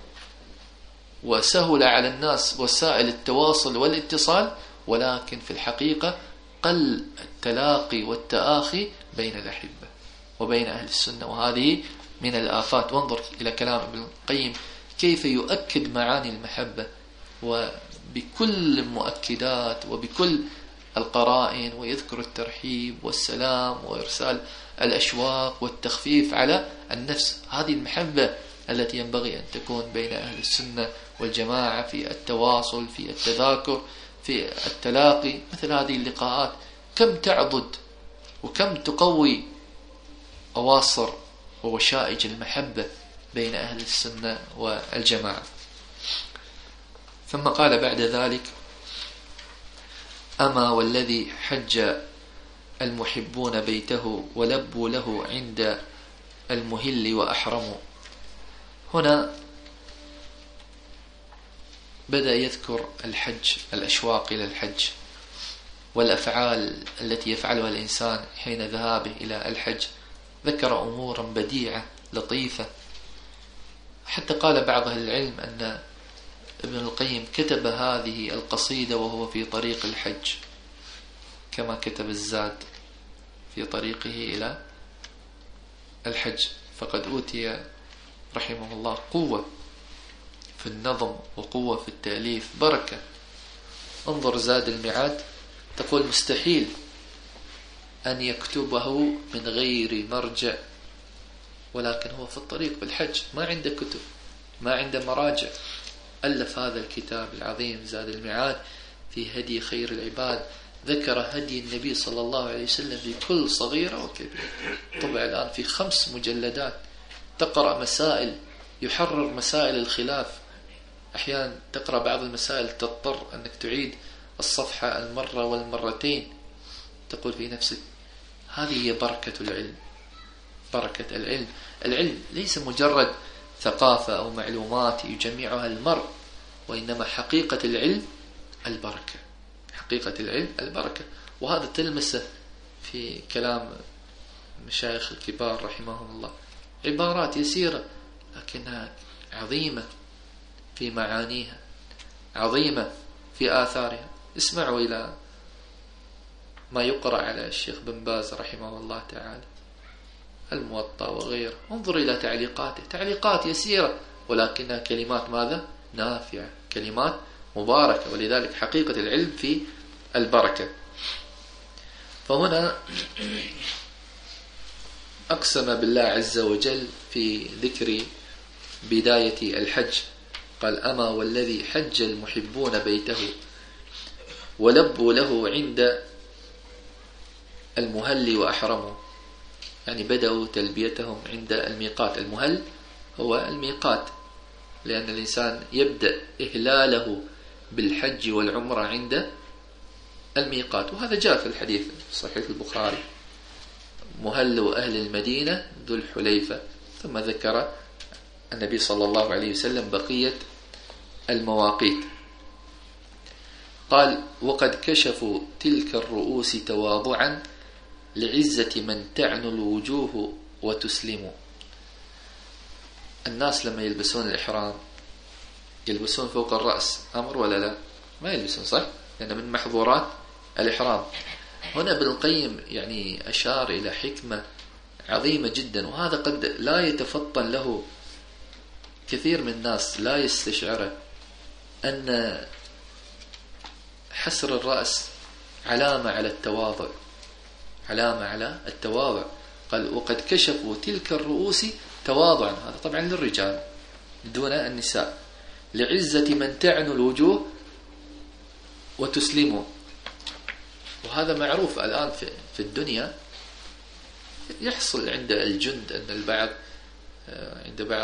وسهل على الناس وسائل التواصل والاتصال، ولكن في الحقيقة قل التلاقي والتآخي بين الأحبة وبين أهل السنة، وهذه من الآفات. وانظر إلى كلام ابن القيم كيف يؤكد معاني المحبة، وبكل المؤكدات وبكل القرائن، ويذكر الترحيب والسلام وإرسال الأشواق والتخفيف على النفس. هذه المحبة التي ينبغي أن تكون بين أهل السنة والجماعة في التواصل، في التذاكر، في التلاقي. مثل هذه اللقاءات كم تعضد وكم تقوي أواصر ووشائج المحبة بين أهل السنة والجماعة. ثم قال بعد ذلك: أما والذي حج المحبون بيته ولبوا له عند المهل وأحرموا. هنا بدأ يذكر الحج، الأشواق إلى الحج والأفعال التي يفعلها الإنسان حين ذهابه إلى الحج. ذكر أمورا بديعة لطيفة، حتى قال بعض أهل العلم أن ابن القيم كتب هذه القصيدة وهو في طريق الحج، كما كتب الزاد في طريقه إلى الحج. فقد أوتي رحمه الله قوة في النظم وقوة في التأليف، بركة. انظر زاد المعاد، تقول: مستحيل أن يكتبه من غير مرجع، ولكن هو في الطريق بالحج، ما عنده كتب، ما عنده مراجع. ألف هذا الكتاب العظيم زاد المعاد في هدي خير العباد، ذكر هدي النبي صلى الله عليه وسلم في كل صغيرة وكبيرة. طبعا الآن في خمس مجلدات، تقرأ مسائل، يحرر مسائل الخلاف. أحيانا تقرأ بعض المسائل تضطر أنك تعيد الصفحة المرة والمرتين، تقول في نفسك: هذه هي بركة العلم. بركة العلم، العلم ليس مجرد ثقافة أو معلومات يجمعها المرء، وإنما حقيقة العلم البركة. حقيقة العلم البركة، وهذا تلمسه في كلام مشايخ الكبار رحمهم الله. عبارات يسيرة لكنها عظيمة في معانيها، عظيمة في آثارها. اسمعوا إلى ما يقرأ على الشيخ بن باز رحمه الله تعالى، الموطأ وغيره، انظر إلى تعليقاته، تعليقات يسيرة ولكنها كلمات ماذا؟ نافعة، كلمات مباركة. ولذلك حقيقة العلم في البركة. فهنا أقسم بالله عز وجل في ذكر بداية الحج، قال أما والذي حج المحبون بيته ولبوا له عند المهل وأحرموا، يعني بدأوا تلبيتهم عند الميقات. المهل هو الميقات، لأن الإنسان يبدأ إهلاله بالحج والعمرة عند الميقات، وهذا جاء في الحديث في صحيح البخاري، مهل أهل المدينة ذو الحليفة. ثم ذكر النبي صلى الله عليه وسلم بقية المواقيت. قال وقد كشفوا تلك الرؤوس تواضعا لعزة من تعنو الوجوه وتسلم. الناس لما يلبسون الإحرام يلبسون فوق الرأس، أمر ولا لا؟ ما يلبسون، صح؟ لأن من محظورات الإحرام. هنا ابن القيم يعني أشار إلى حكمة عظيمة جدا، وهذا قد لا يتفطن له كثير من الناس، لا يستشعره، أن حسر الرأس علامة على التواضع، علامة على التواضع. قال وقد كشفوا تلك الرؤوس تواضعا، هذا طبعا للرجال دون النساء، لعزة من تعنو الوجوه وتسلموا. وهذا معروف الآن في الدنيا، يحصل عند الجند أن البعض عند بعض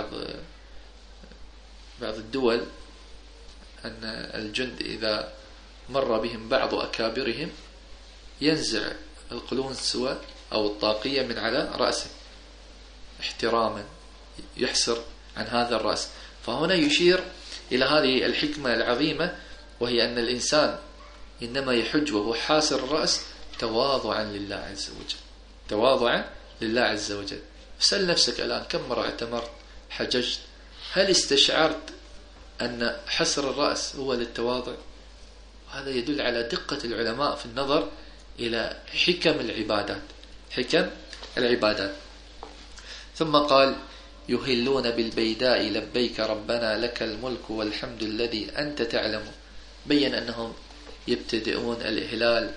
بعض الدول أن الجند إذا مر بهم بعض أكابرهم ينزع القلنسوة أو الطاقية من على رأسه احتراما، يحسر عن هذا الرأس. فهنا يشير إلى هذه الحكمة العظيمة، وهي أن الإنسان إنما يحج وهو حاسر الرأس تواضعا لله عز وجل، تواضعا لله عز وجل. سأل نفسك الآن كم مرة اعتمرت حججت، هل استشعرت أن حسر الرأس هو للتواضع؟ هذا يدل على دقة العلماء في النظر إلى حكم العبادات، حكم العبادات. ثم قال يهلون بالبيداء لبيك ربنا لك الملك والحمد الذي أنت تعلم. بين أنهم يبتدئون الإهلال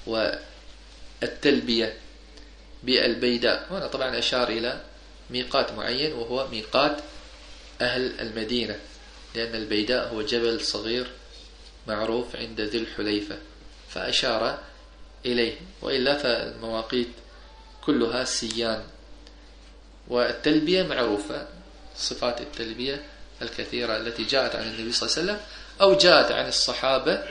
والتلبية بالبيداء. هنا طبعا أشار إلى ميقات معين وهو ميقات أهل المدينة، لأن البيداء هو جبل صغير معروف عند ذي الحليفة، فأشار إليه. وإلا فالمواقيت كلها سيان. والتلبية معروفة، صفات التلبية الكثيرة التي جاءت عن النبي صلى الله عليه وسلم أو جاءت عن الصحابة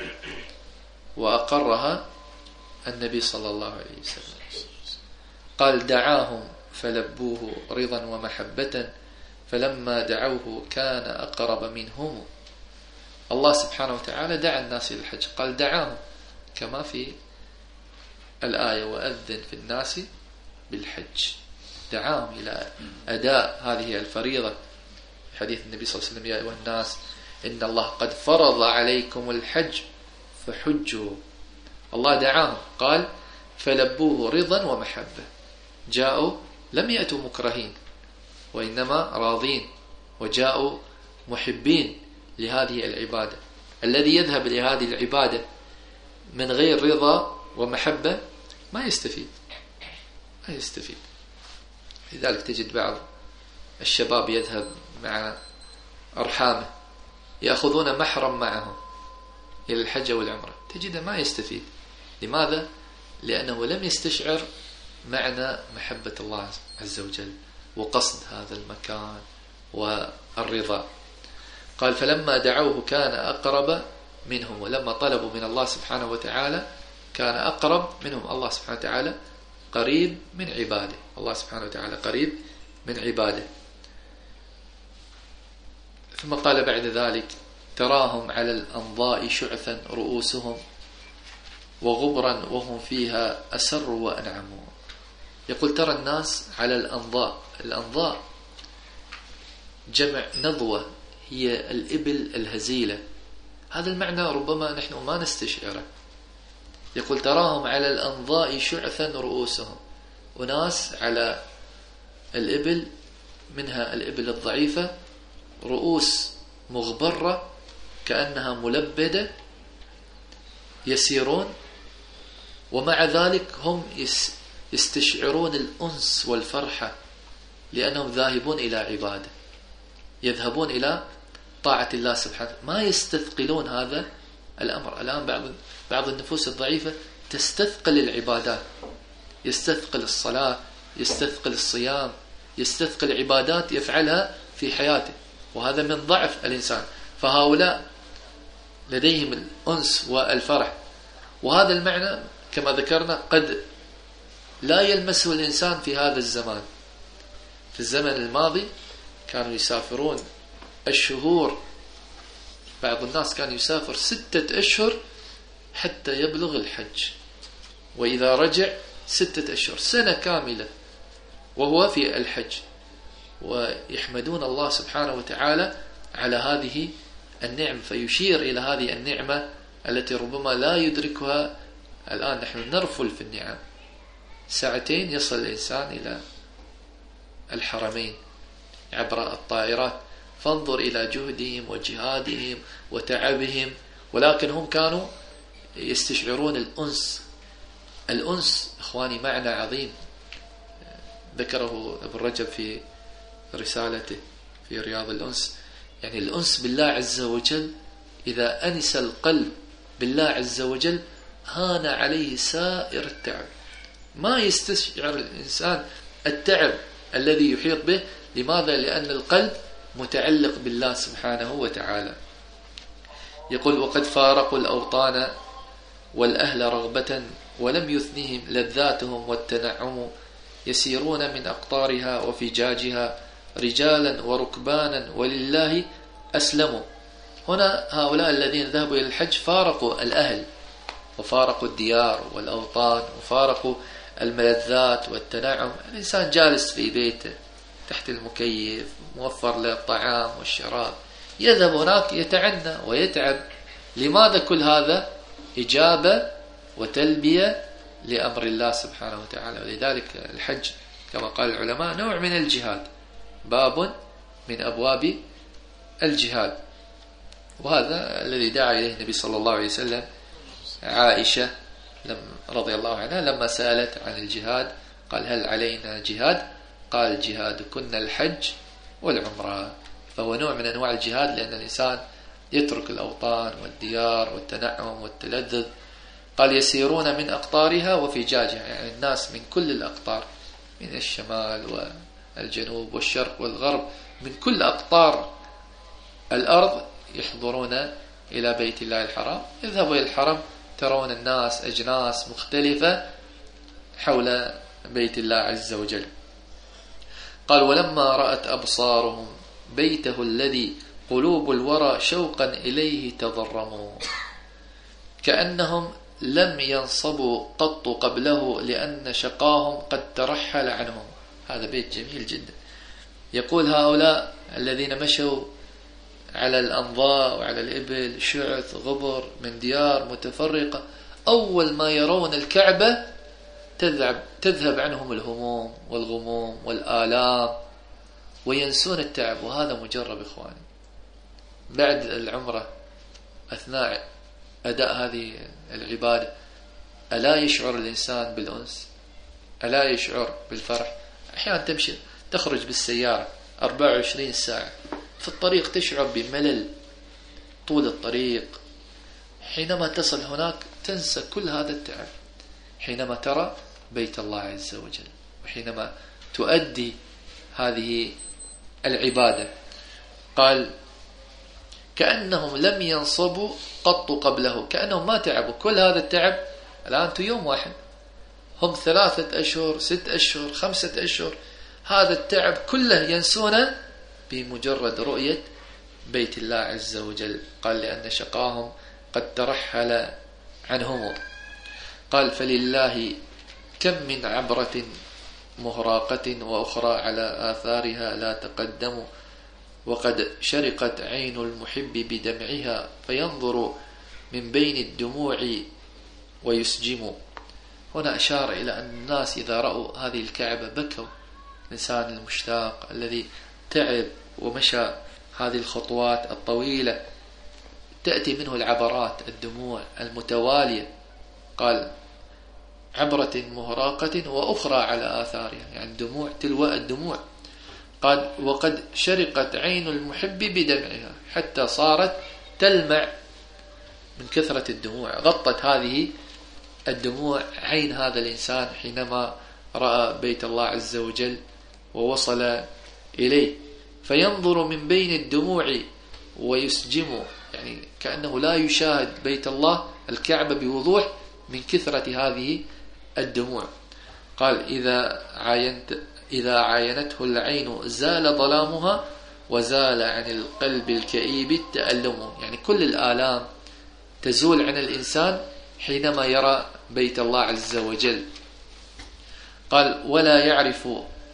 وأقرها النبي صلى الله عليه وسلم. قال دعاهم فلبوه رضا ومحبة فلما دعوه كان أقرب منهم. الله سبحانه وتعالى دعا الناس إلى الحج، قال دعاهم كما في الآية وأذن في الناس بالحج، دعاهم إلى أداء هذه الفريضة. حديث النبي صلى الله عليه وسلم يا أيها الناس إن الله قد فرض عليكم الحج فحجوا. الله دعاهم، قال فلبوه رضا ومحبة، جاءوا لم يأتوا مكرهين وإنما راضين، وجاءوا محبين لهذه العبادة. الذي يذهب لهذه العبادة من غير رضا ومحبة ما يستفيد، ما يستفيد. لذلك تجد بعض الشباب يذهب مع أرحامه يأخذون محرم معهم إلى الحج والعمرة، تجده ما يستفيد. لماذا؟ لأنه لم يستشعر معنى محبة الله عز وجل وقصد هذا المكان والرضا. قال فلما دعوه كان أقرب منهم، ولما طلبوا من الله سبحانه وتعالى كان أقرب منهم. الله سبحانه وتعالى قريب من عباده، الله سبحانه وتعالى قريب من عباده. ثم قال بعد ذلك تراهم على الأنضاء شعثا رؤوسهم وغبرا وهم فيها أسروا وأنعموا. يقول ترى الناس على الأنضاء، الأنضاء جمع نضوة، هي الإبل الهزيلة. هذا المعنى ربما نحن ما نستشعره. يقول تراهم على الأنضاء شعثا رؤوسهم، وناس على الإبل منها الإبل الضعيفة رؤوس مغبرة كأنها ملبدة يسيرون، ومع ذلك هم يستشعرون الأنس والفرحة لأنهم ذاهبون إلى عبادة، يذهبون إلى طاعة الله سبحانه، ما يستثقلون هذا الأمر. الآن بعض بعض النفوس الضعيفة تستثقل العبادات، يستثقل الصلاة، يستثقل الصيام، يستثقل عبادات يفعلها في حياته، وهذا من ضعف الإنسان. فهؤلاء لديهم الأنس والفرح، وهذا المعنى كما ذكرنا قد لا يلمسه الإنسان في هذا الزمان. في الزمن الماضي كانوا يسافرون الشهور، بعض الناس كان يسافر ستة أشهر حتى يبلغ الحج، وإذا رجع ستة أشهر، سنة كاملة وهو في الحج، ويحمدون الله سبحانه وتعالى على هذه النعم. فيشير إلى هذه النعمة التي ربما لا يدركها الآن. نحن نرفل في النعم، ساعتين يصل الإنسان إلى الحرمين عبر الطائرات، فانظر إلى جهدهم وجهادهم وتعبهم، ولكن هم كانوا يستشعرون الأنس. الأنس إخواني معنى عظيم ذكره ابن رجب في رسالته في رياض الأنس. يعني الأنس بالله عز وجل، إذا أنس القلب بالله عز وجل هان عليه سائر التعب، ما يستشعر الإنسان التعب الذي يحيط به. لماذا؟ لأن القلب متعلق بالله سبحانه وتعالى. يقول: وقد فارقوا الأوطان والأهل رغبة ولم يثنهم لذاتهم والتنعم، يسيرون من أقطارها وفجاجها رجالا وركبانا ولله أسلموا. هنا هؤلاء الذين ذهبوا إلى الحج فارقوا الأهل وفارقوا الديار والأوطان وفارقوا الملذات والتنعم. الإنسان جالس في بيته تحت المكيف، موفر له الطعام والشراب، يذهب هناك يتعنى ويتعب. لماذا كل هذا؟ إجابة وتلبية لأمر الله سبحانه وتعالى. ولذلك الحج كما قال العلماء نوع من الجهاد، باب من أبواب الجهاد. وهذا الذي دعا إليه النبي صلى الله عليه وسلم عائشة رضي الله عنها لما سألت عن الجهاد، قال: هل علينا جهاد؟ قال: جهاد كنا الحج والعمرة. فهو نوع من أنواع الجهاد، لأن الإنسان يترك الأوطان والديار والتنعم والتلذذ. قال: يسيرون من أقطارها وفجاجها، يعني الناس من كل الأقطار، من الشمال والجنوب والشرق والغرب، من كل أقطار الأرض يحضرون إلى بيت الله الحرام. يذهبوا إلى الحرم ترون الناس أجناس مختلفة حول بيت الله عز وجل. قال: ولما رأت أبصارهم بيته الذي قلوب الورى شوقا إليه تضرموا، كأنهم لم ينصبوا قط قبله لأن شقاهم قد ترحل عنهم. هذا بيت جميل جدا. يقول: هؤلاء الذين مشوا على الأنظار وعلى الإبل شعث غبر من ديار متفرقة، أول ما يرون الكعبة تذهب, تذهب عنهم الهموم والغموم والآلام وينسون التعب. وهذا مجرب إخواني. بعد العمرة أثناء أداء هذه العبادة ألا يشعر الإنسان بالأنس؟ ألا يشعر بالفرح؟ أحيانا تمشي تخرج بالسيارة أربعة وعشرين ساعة في الطريق تشعر بملل طول الطريق. حينما تصل هناك تنسى كل هذا التعب، حينما ترى بيت الله عز وجل وحينما تؤدي هذه العبادة. قال: كأنهم لم ينصبوا قط قبله، كأنهم ما تعبوا كل هذا التعب. الآن يوم واحد، هم ثلاثة أشهر ست أشهر خمسة أشهر، هذا التعب كله ينسونه بمجرد رؤية بيت الله عز وجل. قال: لأن شقاهم قد ترحل عنهم. قال: فلله كم من عبرة مهراقة وأخرى على آثارها لا تقدم، وقد شرقت عين المحب بدمعها فينظر من بين الدموع ويسجم. هنا أشار إلى أن الناس إذا رأوا هذه الكعبة بكوا الإنسان المشتاق الذي تعب ومشى هذه الخطوات الطويلة، تأتي منه العبرات، الدموع المتوالية. قال عبرة مهراقة وأخرى على آثارها، يعني دموع تلو الدموع. قال وقد شرقت عين المحب بدمعها حتى صارت تلمع من كثرة الدموع. غطت هذه الدموع عين هذا الإنسان حينما رأى بيت الله عز وجل ووصل إليه، فينظر من بين الدموع ويسجم، يعني كأنه لا يشاهد بيت الله الكعبة بوضوح من كثرة هذه الدموع. قال إذا عاينت إذا عاينته العين زال ظلامها وزال عن القلب الكئيب التألم، يعني كل الآلام تزول عن الإنسان حينما يرى بيت الله عز وجل. قال ولا يعرف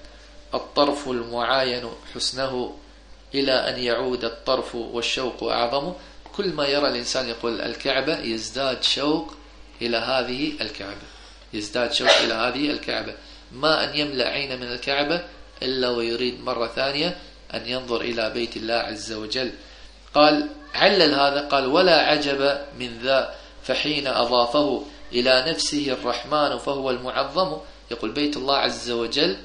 الطرف المعاين حسنه إلى أن يعود الطرف والشوق أعظم. كل ما يرى الإنسان يقول الكعبة يزداد شوق إلى هذه الكعبة، يزداد شوق إلى هذه الكعبة، ما أن يملأ عين من الكعبة إلا ويريد مرة ثانية أن ينظر إلى بيت الله عز وجل. قال علل هذا، قال ولا عجب من ذا فحين أضافه إلى نفسه الرحمن فهو المعظم. يقول بيت الله عز وجل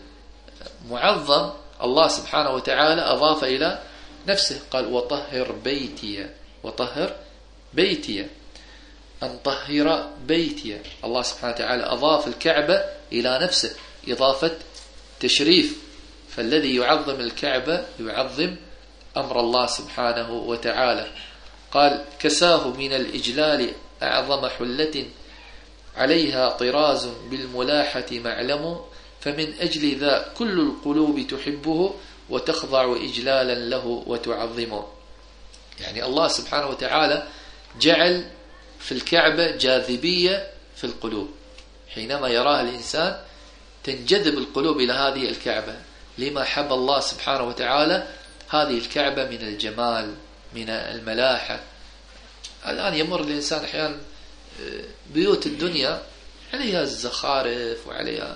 معظم، الله سبحانه وتعالى أضاف إلى نفسه. قال وطهر بيتي، وطهر بيتي، أن طهر بيتي. الله سبحانه وتعالى أضاف الكعبة إلى نفسه إضافة تشريف، فالذي يعظم الكعبة يعظم أمر الله سبحانه وتعالى. قال كساه من الإجلال أعظم حلة عليها طراز بالملاحة معلم، فمن أجل ذا كل القلوب تحبه وتخضع إجلالا له وتعظمه. يعني الله سبحانه وتعالى جعل في الكعبة جاذبية في القلوب، حينما يراها الإنسان تنجذب القلوب إلى هذه الكعبة، لما حب الله سبحانه وتعالى هذه الكعبة من الجمال، من الملاحة. الآن يمر الإنسان أحيانا بيوت الدنيا عليها الزخارف وعليها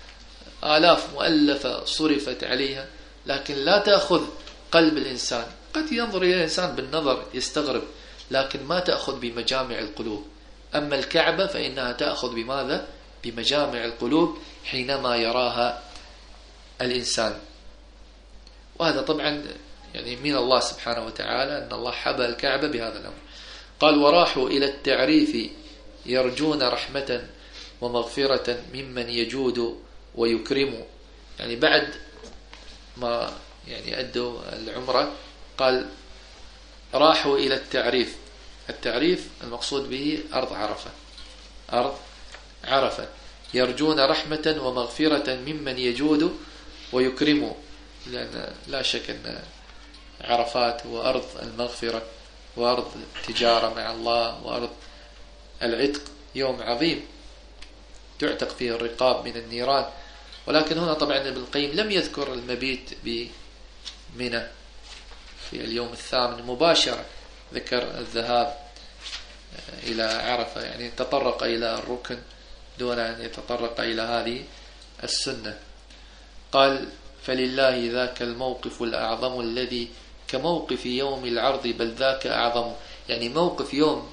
آلاف مؤلفة صرفت عليها، لكن لا تأخذ قلب الإنسان. قد ينظر إلى الإنسان بالنظر يستغرب، لكن ما تأخذ بمجامع القلوب. أما الكعبة فإنها تأخذ بماذا؟ بمجامع القلوب حينما يراها الإنسان. وهذا طبعا يعني من الله سبحانه وتعالى، أن الله حبى الكعبة بهذا الأمر. قال وراحوا إلى التعريف يرجون رحمة ومغفرة ممن يجود ويكرم. يعني بعد ما يعني أدوا العمرة قال راحوا إلى التعريف. التعريف المقصود به أرض عرفة، أرض عرفة. يرجون رحمة ومغفرة ممن يجود ويكرم، لأن لا شك أن عرفات هو أرض المغفرة وأرض التجارة مع الله وأرض العتق، يوم عظيم تعتق فيه الرقاب من النيران. ولكن هنا طبعا ابن القيم لم يذكر المبيت بمنى في اليوم الثامن مباشرة، ذكر الذهاب إلى عرفة، يعني تطرق إلى الركن دون أن يتطرق إلى هذه السنة. قال فلله ذاك الموقف الأعظم الذي كموقف يوم العرض بل ذاك أعظم. يعني موقف يوم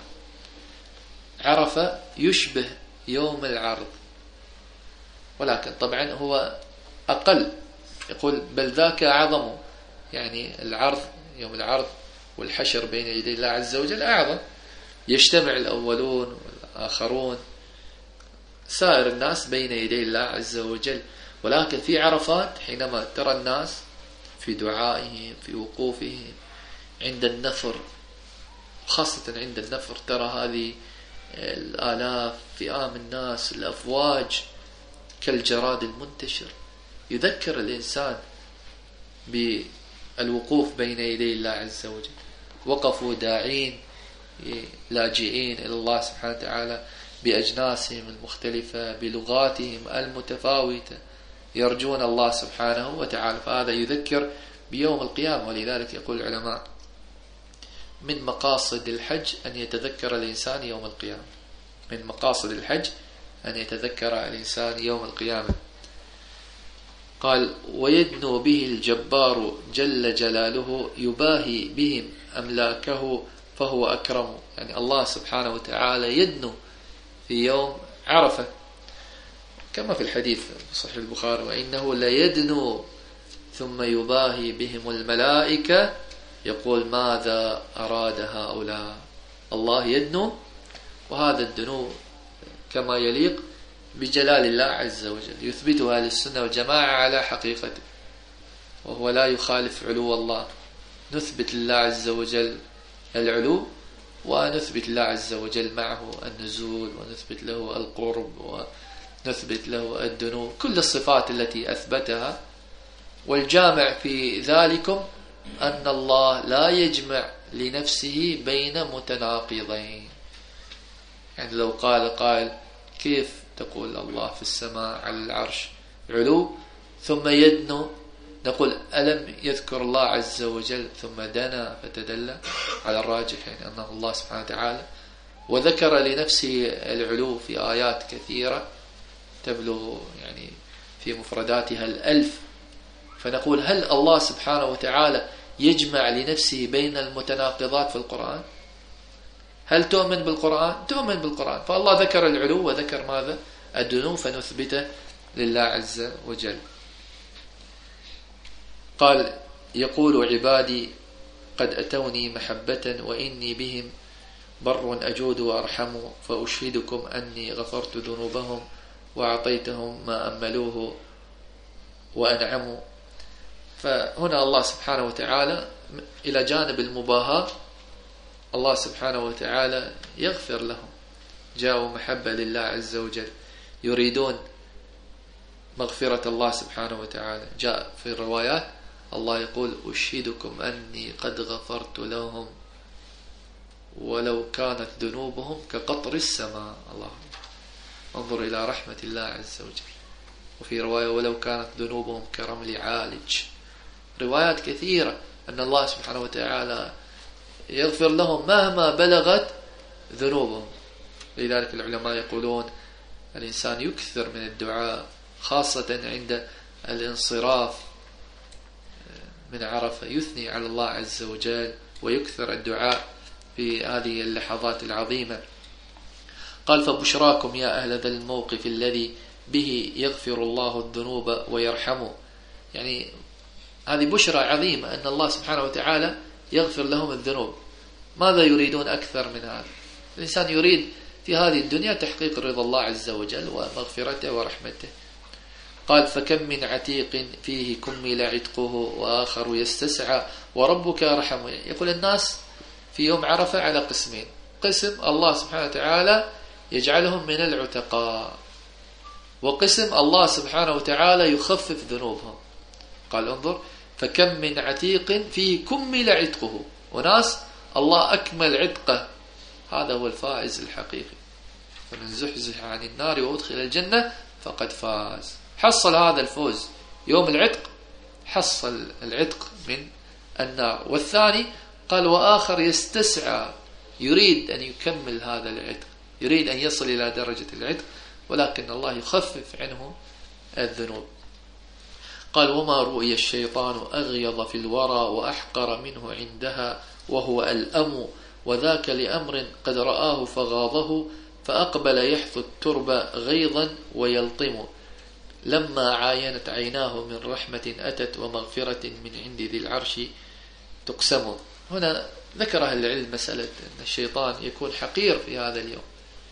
عرفة يشبه يوم العرض، ولكن طبعا هو أقل. يقول بل ذاك أعظم، يعني العرض يوم العرض والحشر بين يدي الله عز وجل أعظم، يجتمع الأولون والآخرون سائر الناس بين يدي الله عز وجل. ولكن في عرفات حينما ترى الناس في دعائهم في وقوفهم عند النفر، خاصة عند النفر ترى هذه الآلاف فئام الناس، الأفواج كالجراد المنتشر، يذكر الإنسان بالوقوف بين يدي الله عز وجل. وقفوا داعين لاجئين إلى الله سبحانه وتعالى بأجناسهم المختلفة بلغاتهم المتفاوتة، يرجون الله سبحانه وتعالى. فهذا يذكر بيوم القيامة. ولذلك يقول العلماء من مقاصد الحج أن يتذكر الإنسان يوم القيامة، من مقاصد الحج أن يتذكر الإنسان يوم القيامة. قال ويدنو به الجبار جل جلاله يباهي بهم أملاكه فهو أكرم. يعني الله سبحانه وتعالى يدنو في يوم عرفة كما في الحديث في صحيح البخاري وإنه ليدنو ثم يباهي بهم الملائكة يقول ماذا أراد هؤلاء. الله يدنو، وهذا الدنو كما يليق بجلال الله عز وجل يثبتها أهل السنة والجماعة على حقيقته، وهو لا يخالف علو الله. نثبت لله عز وجل العلو، ونثبت الله عز وجل معه النزول، ونثبت له القرب، ونثبت له الدنو، كل الصفات التي أثبتها. والجامع في ذلكم أن الله لا يجمع لنفسه بين متناقضين. يعني لو قال قائل كيف تقول الله في السماء على العرش علو ثم يدنو، نقول ألم يذكر الله عز وجل ثم دنا فتدلى؟ على الراجح يعني أنه الله سبحانه وتعالى وذكر لنفسه العلو في آيات كثيرة تبلغ يعني في مفرداتها الألف. فنقول هل الله سبحانه وتعالى يجمع لنفسه بين المتناقضات في القرآن؟ هل تؤمن بالقرآن؟ تؤمن بالقرآن. فالله ذكر العلو وذكر ماذا؟ الدنو، فنثبته لله عز وجل. قال يقول عبادي قد أتوني محبة وإني بهم بر أجود وأرحم فأشهدكم أني غفرت ذنوبهم وأعطيتهم ما أملوه وأنعموا. فهنا الله سبحانه وتعالى إلى جانب المباهاة الله سبحانه وتعالى يغفر لهم، جاءوا محبة لله عز وجل يريدون مغفرة الله سبحانه وتعالى. جاء في الروايات الله يقول أشهدكم أني قد غفرت لهم ولو كانت ذنوبهم كقطر السماء. الله انظر إلى رحمة الله عز وجل. وفي رواية ولو كانت ذنوبهم كرمل عالج. روايات كثيرة أن الله سبحانه وتعالى يغفر لهم مهما بلغت ذنوبهم. لذلك العلماء يقولون الإنسان يكثر من الدعاء خاصة عند الانصراف من عرفة، يثني على الله عز وجل ويكثر الدعاء في هذه اللحظات العظيمة. قال فبشراكم يا أهل ذا الموقف الذي به يغفر الله الذنوب ويرحمه. يعني هذه بشرى عظيمة أن الله سبحانه وتعالى يغفر لهم الذنوب. ماذا يريدون أكثر من هذا؟ الإنسان يريد في هذه الدنيا تحقيق رضا الله عز وجل ومغفرته ورحمته. قال فكم من عتيق فيه كمل عتقه وآخر يستسعى وربك أرحم. يقول الناس في يوم عرفة على قسمين: قسم الله سبحانه وتعالى يجعلهم من العتقاء، وقسم الله سبحانه وتعالى يخفف ذنوبهم. قال انظر فكم من عتيق فيه كمل عتقه، وناس الله أكمل عتقه، هذا هو الفائز الحقيقي. فمن زحزح عن النار وأدخل الجنة فقد فاز. حصل هذا الفوز يوم العتق، حصل العتق من النار. والثاني قال وآخر يستسعى، يريد أن يكمل هذا العتق، يريد أن يصل إلى درجة العتق، ولكن الله يخفف عنه الذنوب. قال وما رؤي الشيطان أغيظ في الورى وأحقر منه عندها وهو الأم، وذاك لأمر قد رآه فغاضه فأقبل يحث الترب غيظا ويلطم، لما عاينت عيناه من رحمة أتت ومغفرة من عند ذي العرش تقسم. هنا ذكر أهل العلم مسألة أن الشيطان يكون حقير في هذا اليوم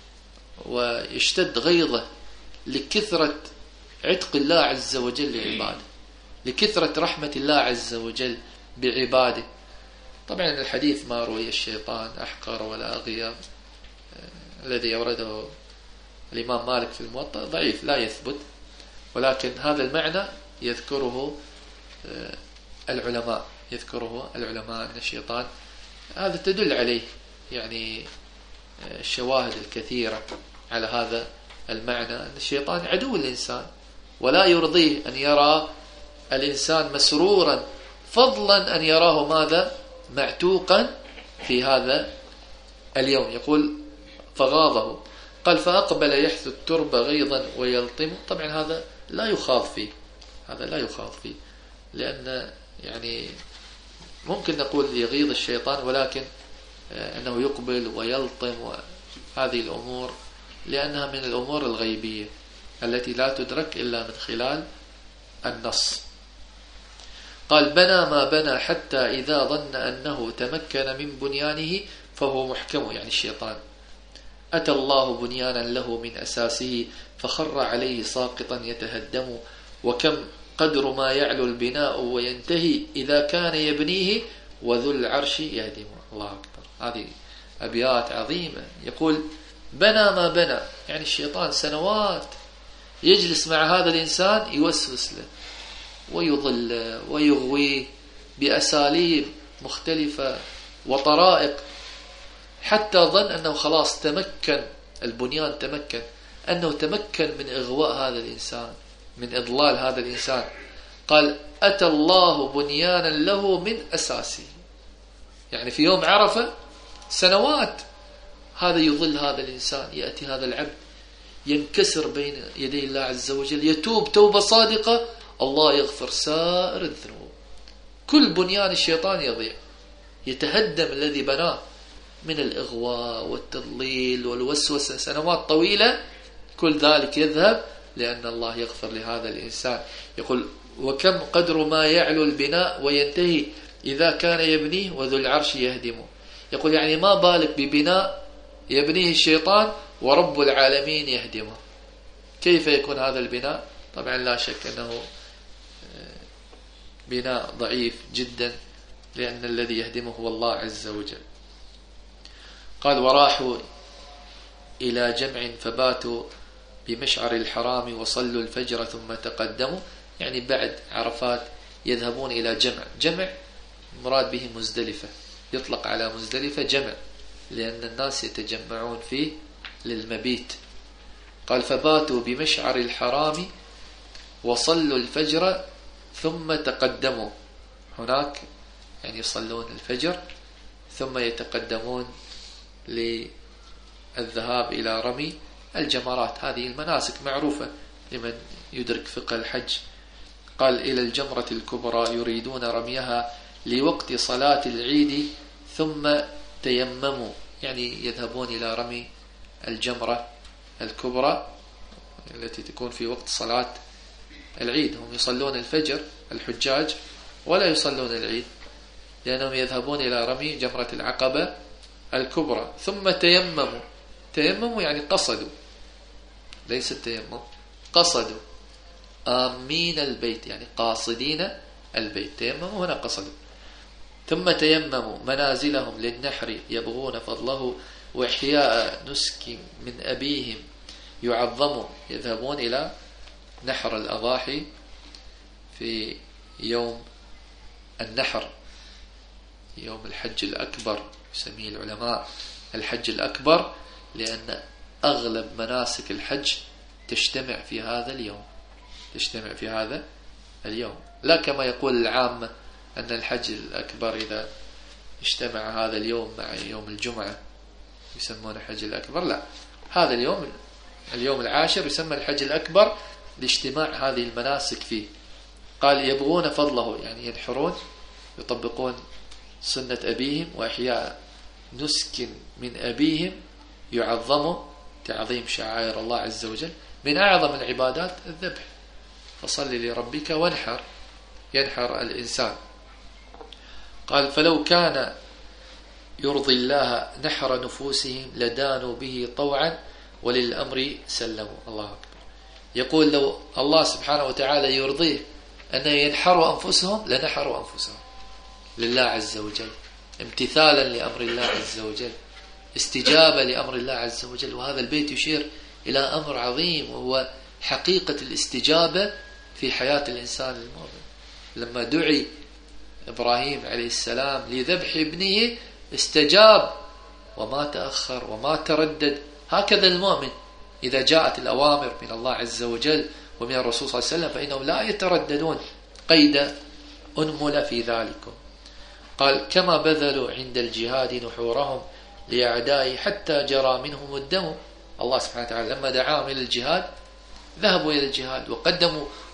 ويشتد غيظه لكثرة عتق الله عز وجل لعباده، لكثرة رحمة الله عز وجل بعباده. طبعا الحديث ما روي الشيطان أحقر ولا أغيظ الذي أورده الإمام مالك في الموطأ ضعيف لا يثبت، ولكن هذا المعنى يذكره العلماء يذكره العلماء أن الشيطان هذا تدل عليه يعني الشواهد الكثيرة على هذا المعنى، أن الشيطان عدو الإنسان ولا يرضيه أن يرى الإنسان مسرورا، فضلا أن يراه ماذا معتوقا في هذا اليوم. يقول فغاضه، قال فأقبل يحث الترب غيظا ويلطم. طبعا هذا لا يخاض فيه، هذا لا يخاض فيه، لأن يعني ممكن نقول يغيظ الشيطان، ولكن أنه يقبل ويلطم هذه الأمور، لأنها من الأمور الغيبية التي لا تدرك إلا من خلال النص. قال بنى ما بنى حتى إذا ظن أنه تمكن من بنيانه فهو محكم، يعني الشيطان. أتى الله بنيانا له من أساسه فخر عليه ساقطا يتهدم، وكم قدر ما يعلو البناء وينتهي إذا كان يبنيه وذو العرش يهدم. الله أكبر، هذه أبيات عظيمة. يقول بنى ما بنى، يعني الشيطان سنوات يجلس مع هذا الإنسان يوسوس له ويضل ويغويه بأساليب مختلفة وطرائق، حتى ظن أنه خلاص تمكن، البنيان تمكن، أنه تمكن من إغواء هذا الإنسان، من إضلال هذا الإنسان. قال أتى الله بنيانا له من أساسه، يعني في يوم عرفة سنوات هذا يضل هذا الإنسان، يأتي هذا العبد ينكسر بين يدي الله عز وجل، يتوب توبة صادقة، الله يغفر سائر الذنوب، كل بنيان الشيطان يضيع، يتهدم الذي بناه من الإغواء والتضليل والوسوسة سنوات طويلة، كل ذلك يذهب لأن الله يغفر لهذا الإنسان. يقول وكم قدر ما يعلو البناء وينتهي إذا كان يبنيه وذو العرش يهدمه. يقول يعني ما بالك ببناء يبنيه الشيطان ورب العالمين يهدمه، كيف يكون هذا البناء؟ طبعا لا شك أنه بناء ضعيف جدا، لأن الذي يهدمه هو الله عز وجل. قال وراحوا إلى جمع فباتوا بمشعر الحرام وصلوا الفجر ثم تقدموا، يعني بعد عرفات يذهبون إلى جمع. جمع مراد به مزدلفة، يطلق على مزدلفة جمع لأن الناس يتجمعون فيه للمبيت. قال فباتوا بمشعر الحرام وصلوا الفجر ثم تقدموا، هناك يعني يصلون الفجر ثم يتقدمون للذهاب إلى رمي الجمرات. هذه المناسك معروفة لمن يدرك فقه الحج. قال إلى الجمرة الكبرى يريدون رميها لوقت صلاة العيد ثم تيمموا، يعني يذهبون إلى رمي الجمرة الكبرى التي تكون في وقت صلاة العيد. هم يصلون الفجر الحجاج ولا يصلون العيد، لأنهم يذهبون إلى رمي جمرة العقبة الكبرى ثم تيمموا. تيمموا يعني قصدوا، ليس التيمم، قصدوا آمين البيت، يعني قاصدين البيت. تيمموا هنا قصدوا. ثم تيمموا منازلهم للنحر يبغون فضله وإحياء نسك من أبيهم يعظموا، يذهبون إلى نحر الأضاحي في يوم النحر، يوم الحج الأكبر، يسميه العلماء الحج الأكبر، لأن أغلب مناسك الحج تجتمع في هذا اليوم، تجتمع في هذا اليوم، لا كما يقول العامة أن الحج الأكبر إذا اجتمع هذا اليوم مع يوم الجمعة يسمونه الحج الأكبر. لا، هذا اليوم اليوم العاشر يسمى الحج الأكبر لاجتماع هذه المناسك فيه. قال يبغون فضله، يعني ينحرون يطبقون سنة أبيهم وإحياء نسك من أبيهم يعظموا، تعظيم شعائر الله عز وجل. من أعظم العبادات الذبح، فصل لربك وانحر، ينحر الإنسان. قال فلو كان يرضي الله نحر نفوسهم لدانوا به طوعا وللأمر سلموا. الله أكبر. يقول لو الله سبحانه وتعالى يرضيه أن ينحروا أنفسهم لنحروا أنفسهم لله عز وجل، امتثالا لأمر الله عز وجل، استجابة لأمر الله عز وجل. وهذا البيت يشير إلى أمر عظيم، وهو حقيقة الاستجابة في حياة الإنسان المؤمن. لما دعي إبراهيم عليه السلام لذبح ابنه استجاب وما تأخر وما تردد. هكذا المؤمن إذا جاءت الأوامر من الله عز وجل ومن الرسول صلى الله عليه وسلم فإنهم لا يترددون قيد أنمل في ذلك. قال كما بذلوا عند الجهاد نحورهم لأعدائي حتى جرى منهم الدم. الله سبحانه وتعالى لما دعاهم إلى الجهاد ذهبوا إلى الجهاد وقدموا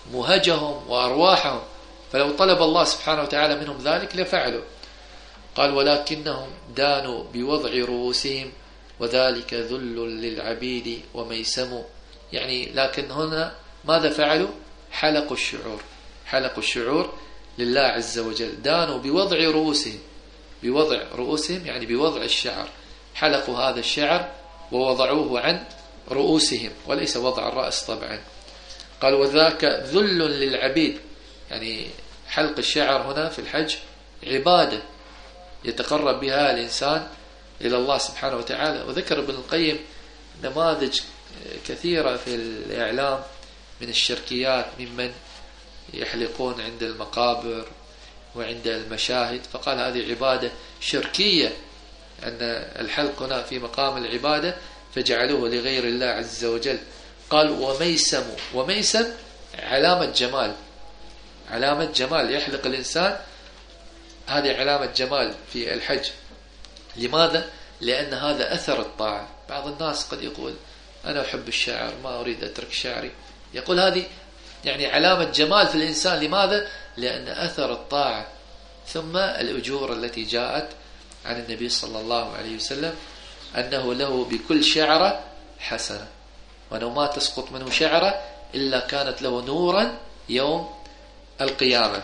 مهجهم وأرواحهم، فلو طلب الله سبحانه وتعالى منهم ذلك لفعلوا. قال ولكنهم دانوا بوضع رؤوسهم وذلك ذل للعبيد وميسم، يعني لكن هنا ماذا فعلوا؟ حلقوا الشعور، حلقوا الشعور لله عز وجل، دانوا بوضع رؤوسهم، بوضع رؤوسهم يعني بوضع الشعر، حلقوا هذا الشعر ووضعوه عن رؤوسهم وليس وضع الرأس طبعا. قال وذاك ذل للعبيد، يعني حلق الشعر هنا في الحج عبادة يتقرب بها الإنسان إلى الله سبحانه وتعالى. وذكر ابن القيم نماذج كثيرة في الإعلام من الشركيات ممن يحلقون عند المقابر وعند المشاهد، فقال هذه عبادة شركية، أن الحلق هنا في مقام العبادة فجعلوه لغير الله عز وجل. قال وميسم، وميسم علامة جمال، علامة جمال يحلق الإنسان، هذه علامة جمال في الحج. لماذا؟ لأن هذا أثر الطاعة. بعض الناس قد يقول أنا أحب الشعر ما أريد أترك شعري، يقول هذه يعني علامة جمال في الإنسان. لماذا؟ لأن أثر الطاعة. ثم الأجور التي جاءت عن النبي صلى الله عليه وسلم أنه له بكل شعرة حسنة، وأنه ما تسقط منه شعرة إلا كانت له نورا يوم القيامة.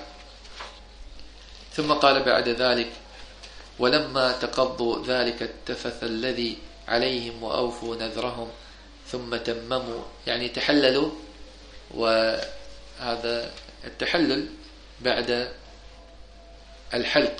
ثم قال بعد ذلك ولما تقضوا ذلك التفث الذي عليهم وأوفوا نذرهم ثم تمموا، يعني تحللوا. وهذا التحلل بعد الحلق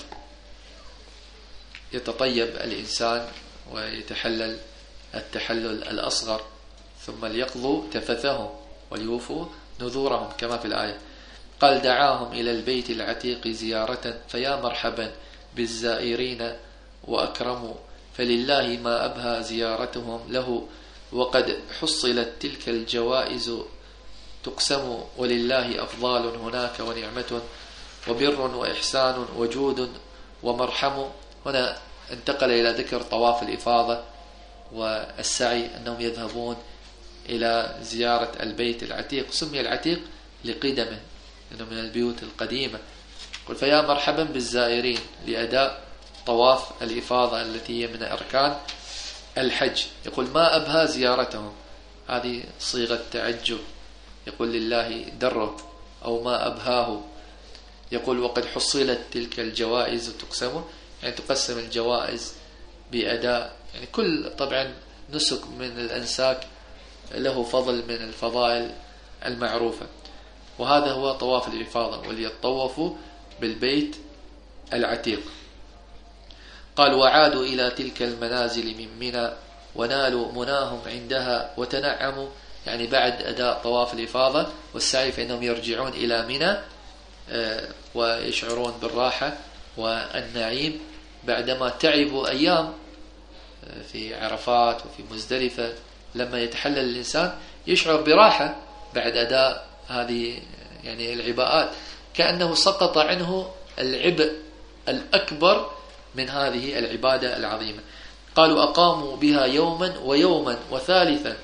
يتطيب الإنسان ويتحلل التحلل الأصغر، ثم ليقضوا تفثهم وليوفوا نذورهم كما في الآية. قال دعاهم إلى البيت العتيق زيارة فيا مرحبا بالزائرين وأكرموا، فلله ما أبهى زيارتهم له وقد حصلت تلك الجوائز تقسم، ولله أفضال هناك ونعمة وبر وإحسان وجود ومرحم. هنا انتقل إلى ذكر طواف الإفاضة والسعي، أنهم يذهبون إلى زيارة البيت العتيق. سمي العتيق لقدمه إنه من البيوت القديمة. قل فيا مرحبا بالزائرين لأداء طواف الإفاضة التي هي من أركان الحج. يقول ما أبهى زيارتهم، هذه صيغة تعجب، يقول لله دره أو ما أبهاه. يقول وقد حصلت تلك الجوائز تقسم، يعني تقسم الجوائز بأداء، يعني كل طبعا نسك من الأنساك له فضل من الفضائل المعروفة، وهذا هو طواف الإفاضة وليطوفوا بالبيت العتيق. قال وعادوا إلى تلك المنازل من منى ونالوا مناهم عندها وتنعموا، يعني بعد أداء طواف الإفاضة والسعي فإنهم يرجعون إلى منى ويشعرون بالراحة والنعيم بعدما تعبوا أيام في عرفات وفي مزدلفة. لما يتحلل الإنسان يشعر براحة بعد أداء هذه يعني العباءات، كأنه سقط عنه العبء الأكبر من هذه العبادة العظيمة. قالوا أقاموا بها يوما ويوما وثالثا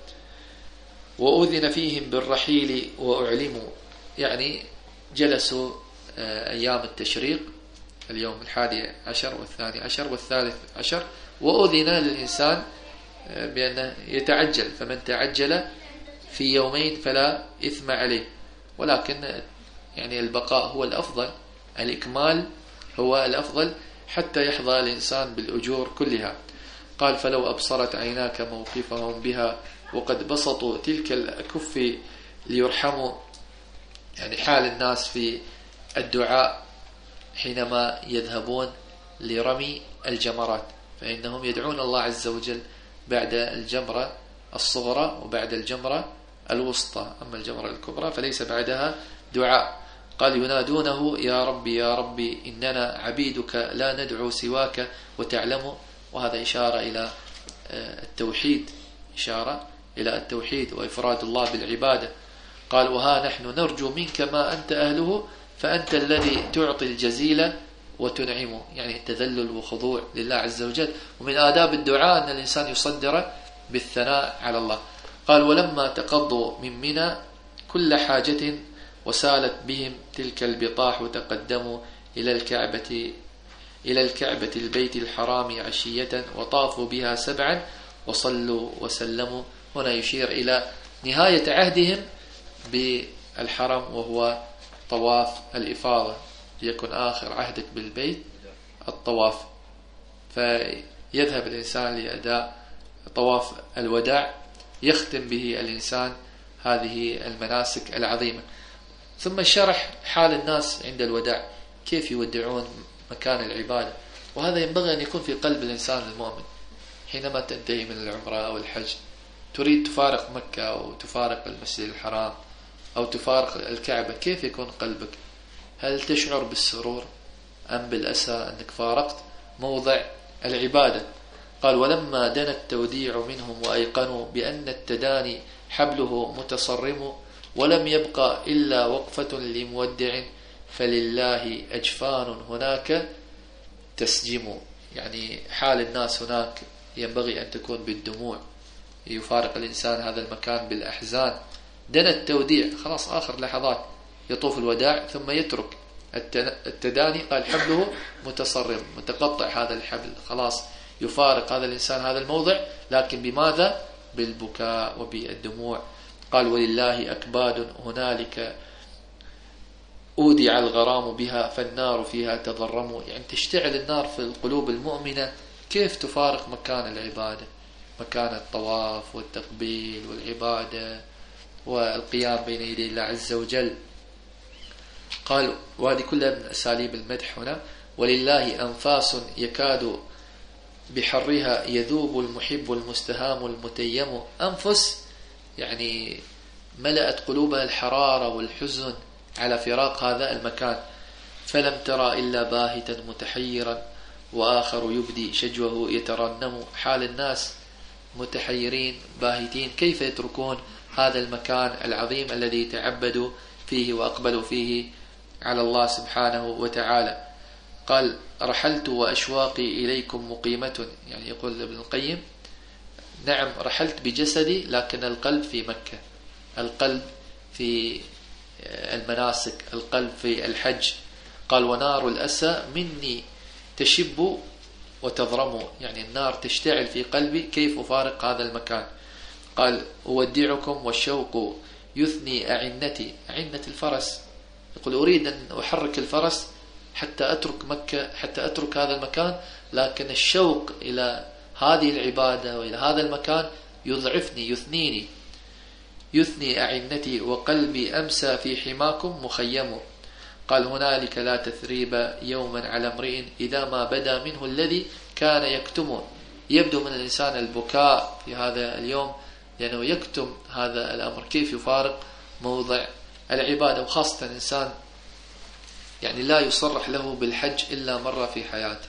وأذن فيهم بالرحيل وأعلموا، يعني جلسوا أيام التشريق اليوم الحادي عشر والثاني عشر والثالث عشر، وأذن للإنسان بأنه يتعجل، فمن تعجل في يومين فلا إثم عليه، ولكن يعني البقاء هو الأفضل، الإكمال هو الأفضل حتى يحظى الإنسان بالأجور كلها. قال فلو أبصرت عيناك موقفهم بها وقد بسطوا تلك الأكف ليرحموا، يعني حال الناس في الدعاء حينما يذهبون لرمي الجمرات، فإنهم يدعون الله عز وجل بعد الجمرة الصغرى وبعد الجمرة الوسطى، أما الجمرة الكبرى فليس بعدها دعاء. قال ينادونه يا ربي يا ربي إننا عبيدك لا ندعو سواك وتعلم، وهذا إشارة إلى التوحيد، إشارة إلى التوحيد وإفراد الله بالعبادة. قال وها نحن نرجو منك ما أنت أهله فأنت الذي تعطي الجزيل وتنعمه، يعني التذلل وخضوع لله عز وجل. ومن آداب الدعاء أن الإنسان يصدر بالثناء على الله. قال ولما تقضوا من منى كل حاجة وسالت بهم تلك البطاح تقدموا إلى الكعبة إلى الكعبة البيت الحرام عشية وطافوا بها سبعا وصلوا وسلموا. هنا يشير إلى نهاية عهدهم بالحرم وهو طواف الإفاضة، يكون آخر عهدك بالبيت الطواف، فيذهب الإنسان لأداء طواف الوداع يختم به الإنسان هذه المناسك العظيمة. ثم شرح حال الناس عند الوداع، كيف يودعون مكان العبادة، وهذا ينبغي أن يكون في قلب الإنسان المؤمن. حينما تنتهي من العمرة أو الحج تريد تفارق مكة أو تفارق المسجد الحرام أو تفارق الكعبة، كيف يكون قلبك؟ هل تشعر بالسرور أم بالأسى أنك فارقت موضع العبادة؟ قال: ولما دنا التوديع منهم وأيقنوا بأن التداني حبله متصرم ولم يبقى إلا وقفة لمودع فلله أجفان هناك تسجم. يعني حال الناس هناك ينبغي أن تكون بالدموع، يفارق الإنسان هذا المكان بالأحزان. دنا التوديع، خلاص آخر لحظات، يطوف الوداع ثم يترك التداني. قال: حبله متصرم، متقطع هذا الحبل، خلاص يفارق هذا الإنسان هذا الموضع، لكن بماذا؟ بالبكاء وبالدموع. قال: ولله أكباد هنالك أودع الغرام بها فالنار فيها تضرم. يعني تشتعل النار في القلوب المؤمنة، كيف تفارق مكان العبادة، مكان الطواف والتقبيل والعبادة والقيام بين يدي الله عز وجل. قال: وهذه كلها من أساليب المدح هنا. ولله أنفاس يكاد بحرها يذوب المحب المستهام المتيم. أنفس يعني ملأت قلوبها الحرارة والحزن على فراق هذا المكان. فلم ترى إلا باهتا متحيرا وآخر يبدي شجوه يترنم. حال الناس متحيرين باهتين، كيف يتركون هذا المكان العظيم الذي تعبدوا فيه وأقبلوا فيه على الله سبحانه وتعالى. قال: رحلت وأشواقي إليكم مقيمة. يعني يقول ابن القيم: نعم رحلت بجسدي لكن القلب في مكة، القلب في المناسك، القلب في الحج. قال: ونار الأسى مني تشب وتضرم. يعني النار تشتعل في قلبي، كيف أفارق هذا المكان؟ قال: أودعكم والشوق يثني أعنتي. أعنة الفرس، يقول أريد أن أحرك الفرس حتى أترك مكة، حتى أترك هذا المكان، لكن الشوق إلى هذه العبادة وإلى هذا المكان يضعفني يثنيني. يثني أعنتي وقلبي أمسى في حماكم مخيم. قال: هنالك لا تثريب يوما على امرئ إذا ما بدا منه الذي كان يكتم. يبدو من الإنسان البكاء في هذا اليوم لأنه يكتم هذا الأمر، كيف يفارق موضع العبادة. وخاصة الإنسان يعني لا يصرح له بالحج إلا مرة في حياته.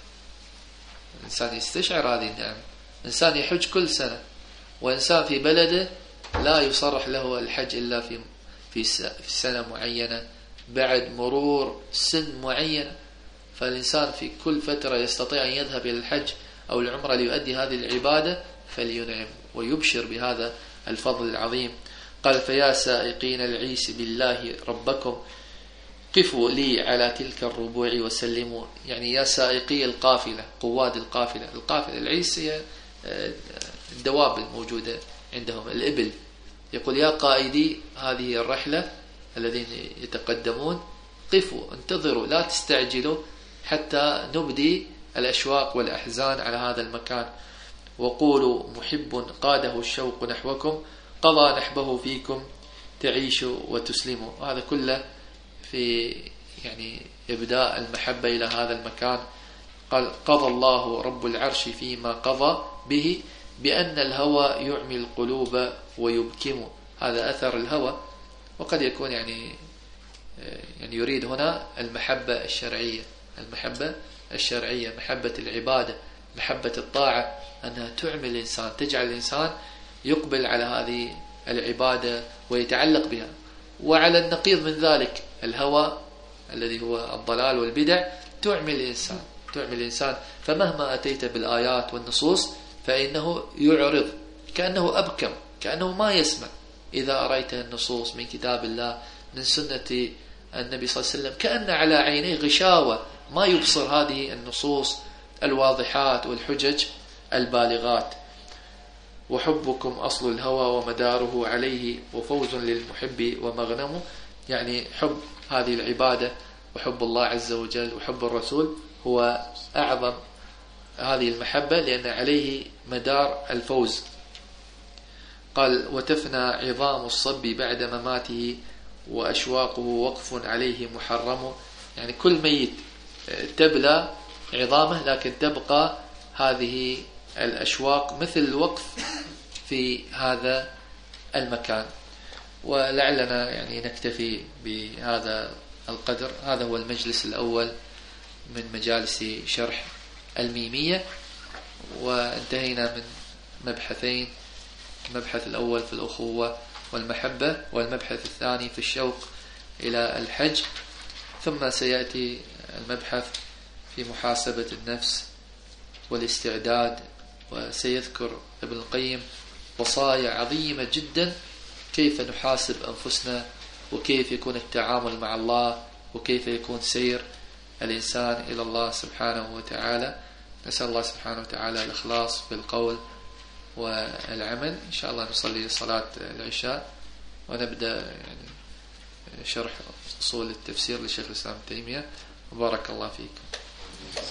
الإنسان يستشعر هذه النعمة. إنسان يحج كل سنة، وإنسان في بلده لا يصرح له الحج إلا في في سنة معينة بعد مرور سن معينة. فالإنسان في كل فترة يستطيع أن يذهب إلى الحج أو العمرة ليؤدي هذه العبادة فلينعم ويبشر بهذا الفضل العظيم. قال: فيا سائقين العيس بالله ربكم قفوا لي على تلك الربوع وسلموا. يعني يا سائقي القافلة، قواد القافلة. القافلة العيس هي الدواب الموجودة عندهم، الإبل. يقول: يا قائدي هذه الرحلة الذين يتقدمون قفوا، انتظروا، لا تستعجلوا حتى نبدي الأشواق والأحزان على هذا المكان. وقولوا محب قاده الشوق نحوكم قضى نحبه فيكم تعيشوا وتسلموا. وهذا كله في يعني إبداء المحبة إلى هذا المكان. قال: قضى الله رب العرش فيما قضى به بأن الهوى يعمي القلوب ويبكم. هذا أثر الهوى، وقد يكون يعني يعني يريد هنا المحبة الشرعية، المحبة الشرعية، محبة العبادة، محبة الطاعة، أنها تعمي الإنسان، تجعل الإنسان يقبل على هذه العبادة ويتعلق بها. وعلى النقيض من ذلك الهوى الذي هو الضلال والبدع تعمي الإنسان، تعمي الإنسان. فمهما أتيت بالآيات والنصوص فإنه يعرض، كأنه أبكم، كأنه ما يسمع. إذا أريت النصوص من كتاب الله من سنة النبي صلى الله عليه وسلم، كأن على عينيه غشاوة ما يبصر هذه النصوص الواضحات والحجج البالغات. وحبكم أصل الهوى ومداره عليه، وفوز للمحب ومغنمه، يعني حب هذه العبادة وحب الله عز وجل وحب الرسول هو أعظم هذه المحبة، لأن عليه مدار الفوز. قال وتفنى عظام الصب بعد مماته، وأشواقه وقف عليه محرم، يعني كل ميت تبلى عظامه لكن تبقى هذه الأشواق مثل الوقف في هذا المكان. ولعلنا يعني نكتفي بهذا القدر. هذا هو المجلس الأول من مجالس شرح الميمية، وانتهينا من مبحثين، المبحث الأول في الأخوة والمحبة، والمبحث الثاني في الشوق إلى الحج. ثم سيأتي المبحث في محاسبة النفس والاستعداد، وسيذكر ابن القيم وصايا عظيمة جدا كيف نحاسب أنفسنا، وكيف يكون التعامل مع الله، وكيف يكون سير الإنسان إلى الله سبحانه وتعالى. نسأل الله سبحانه وتعالى الإخلاص في القول والعمل. إن شاء الله نصلي صلاة العشاء ونبدأ يعني شرح أصول التفسير لشيخ الإسلام ابن تيمية. وبارك الله فيكم.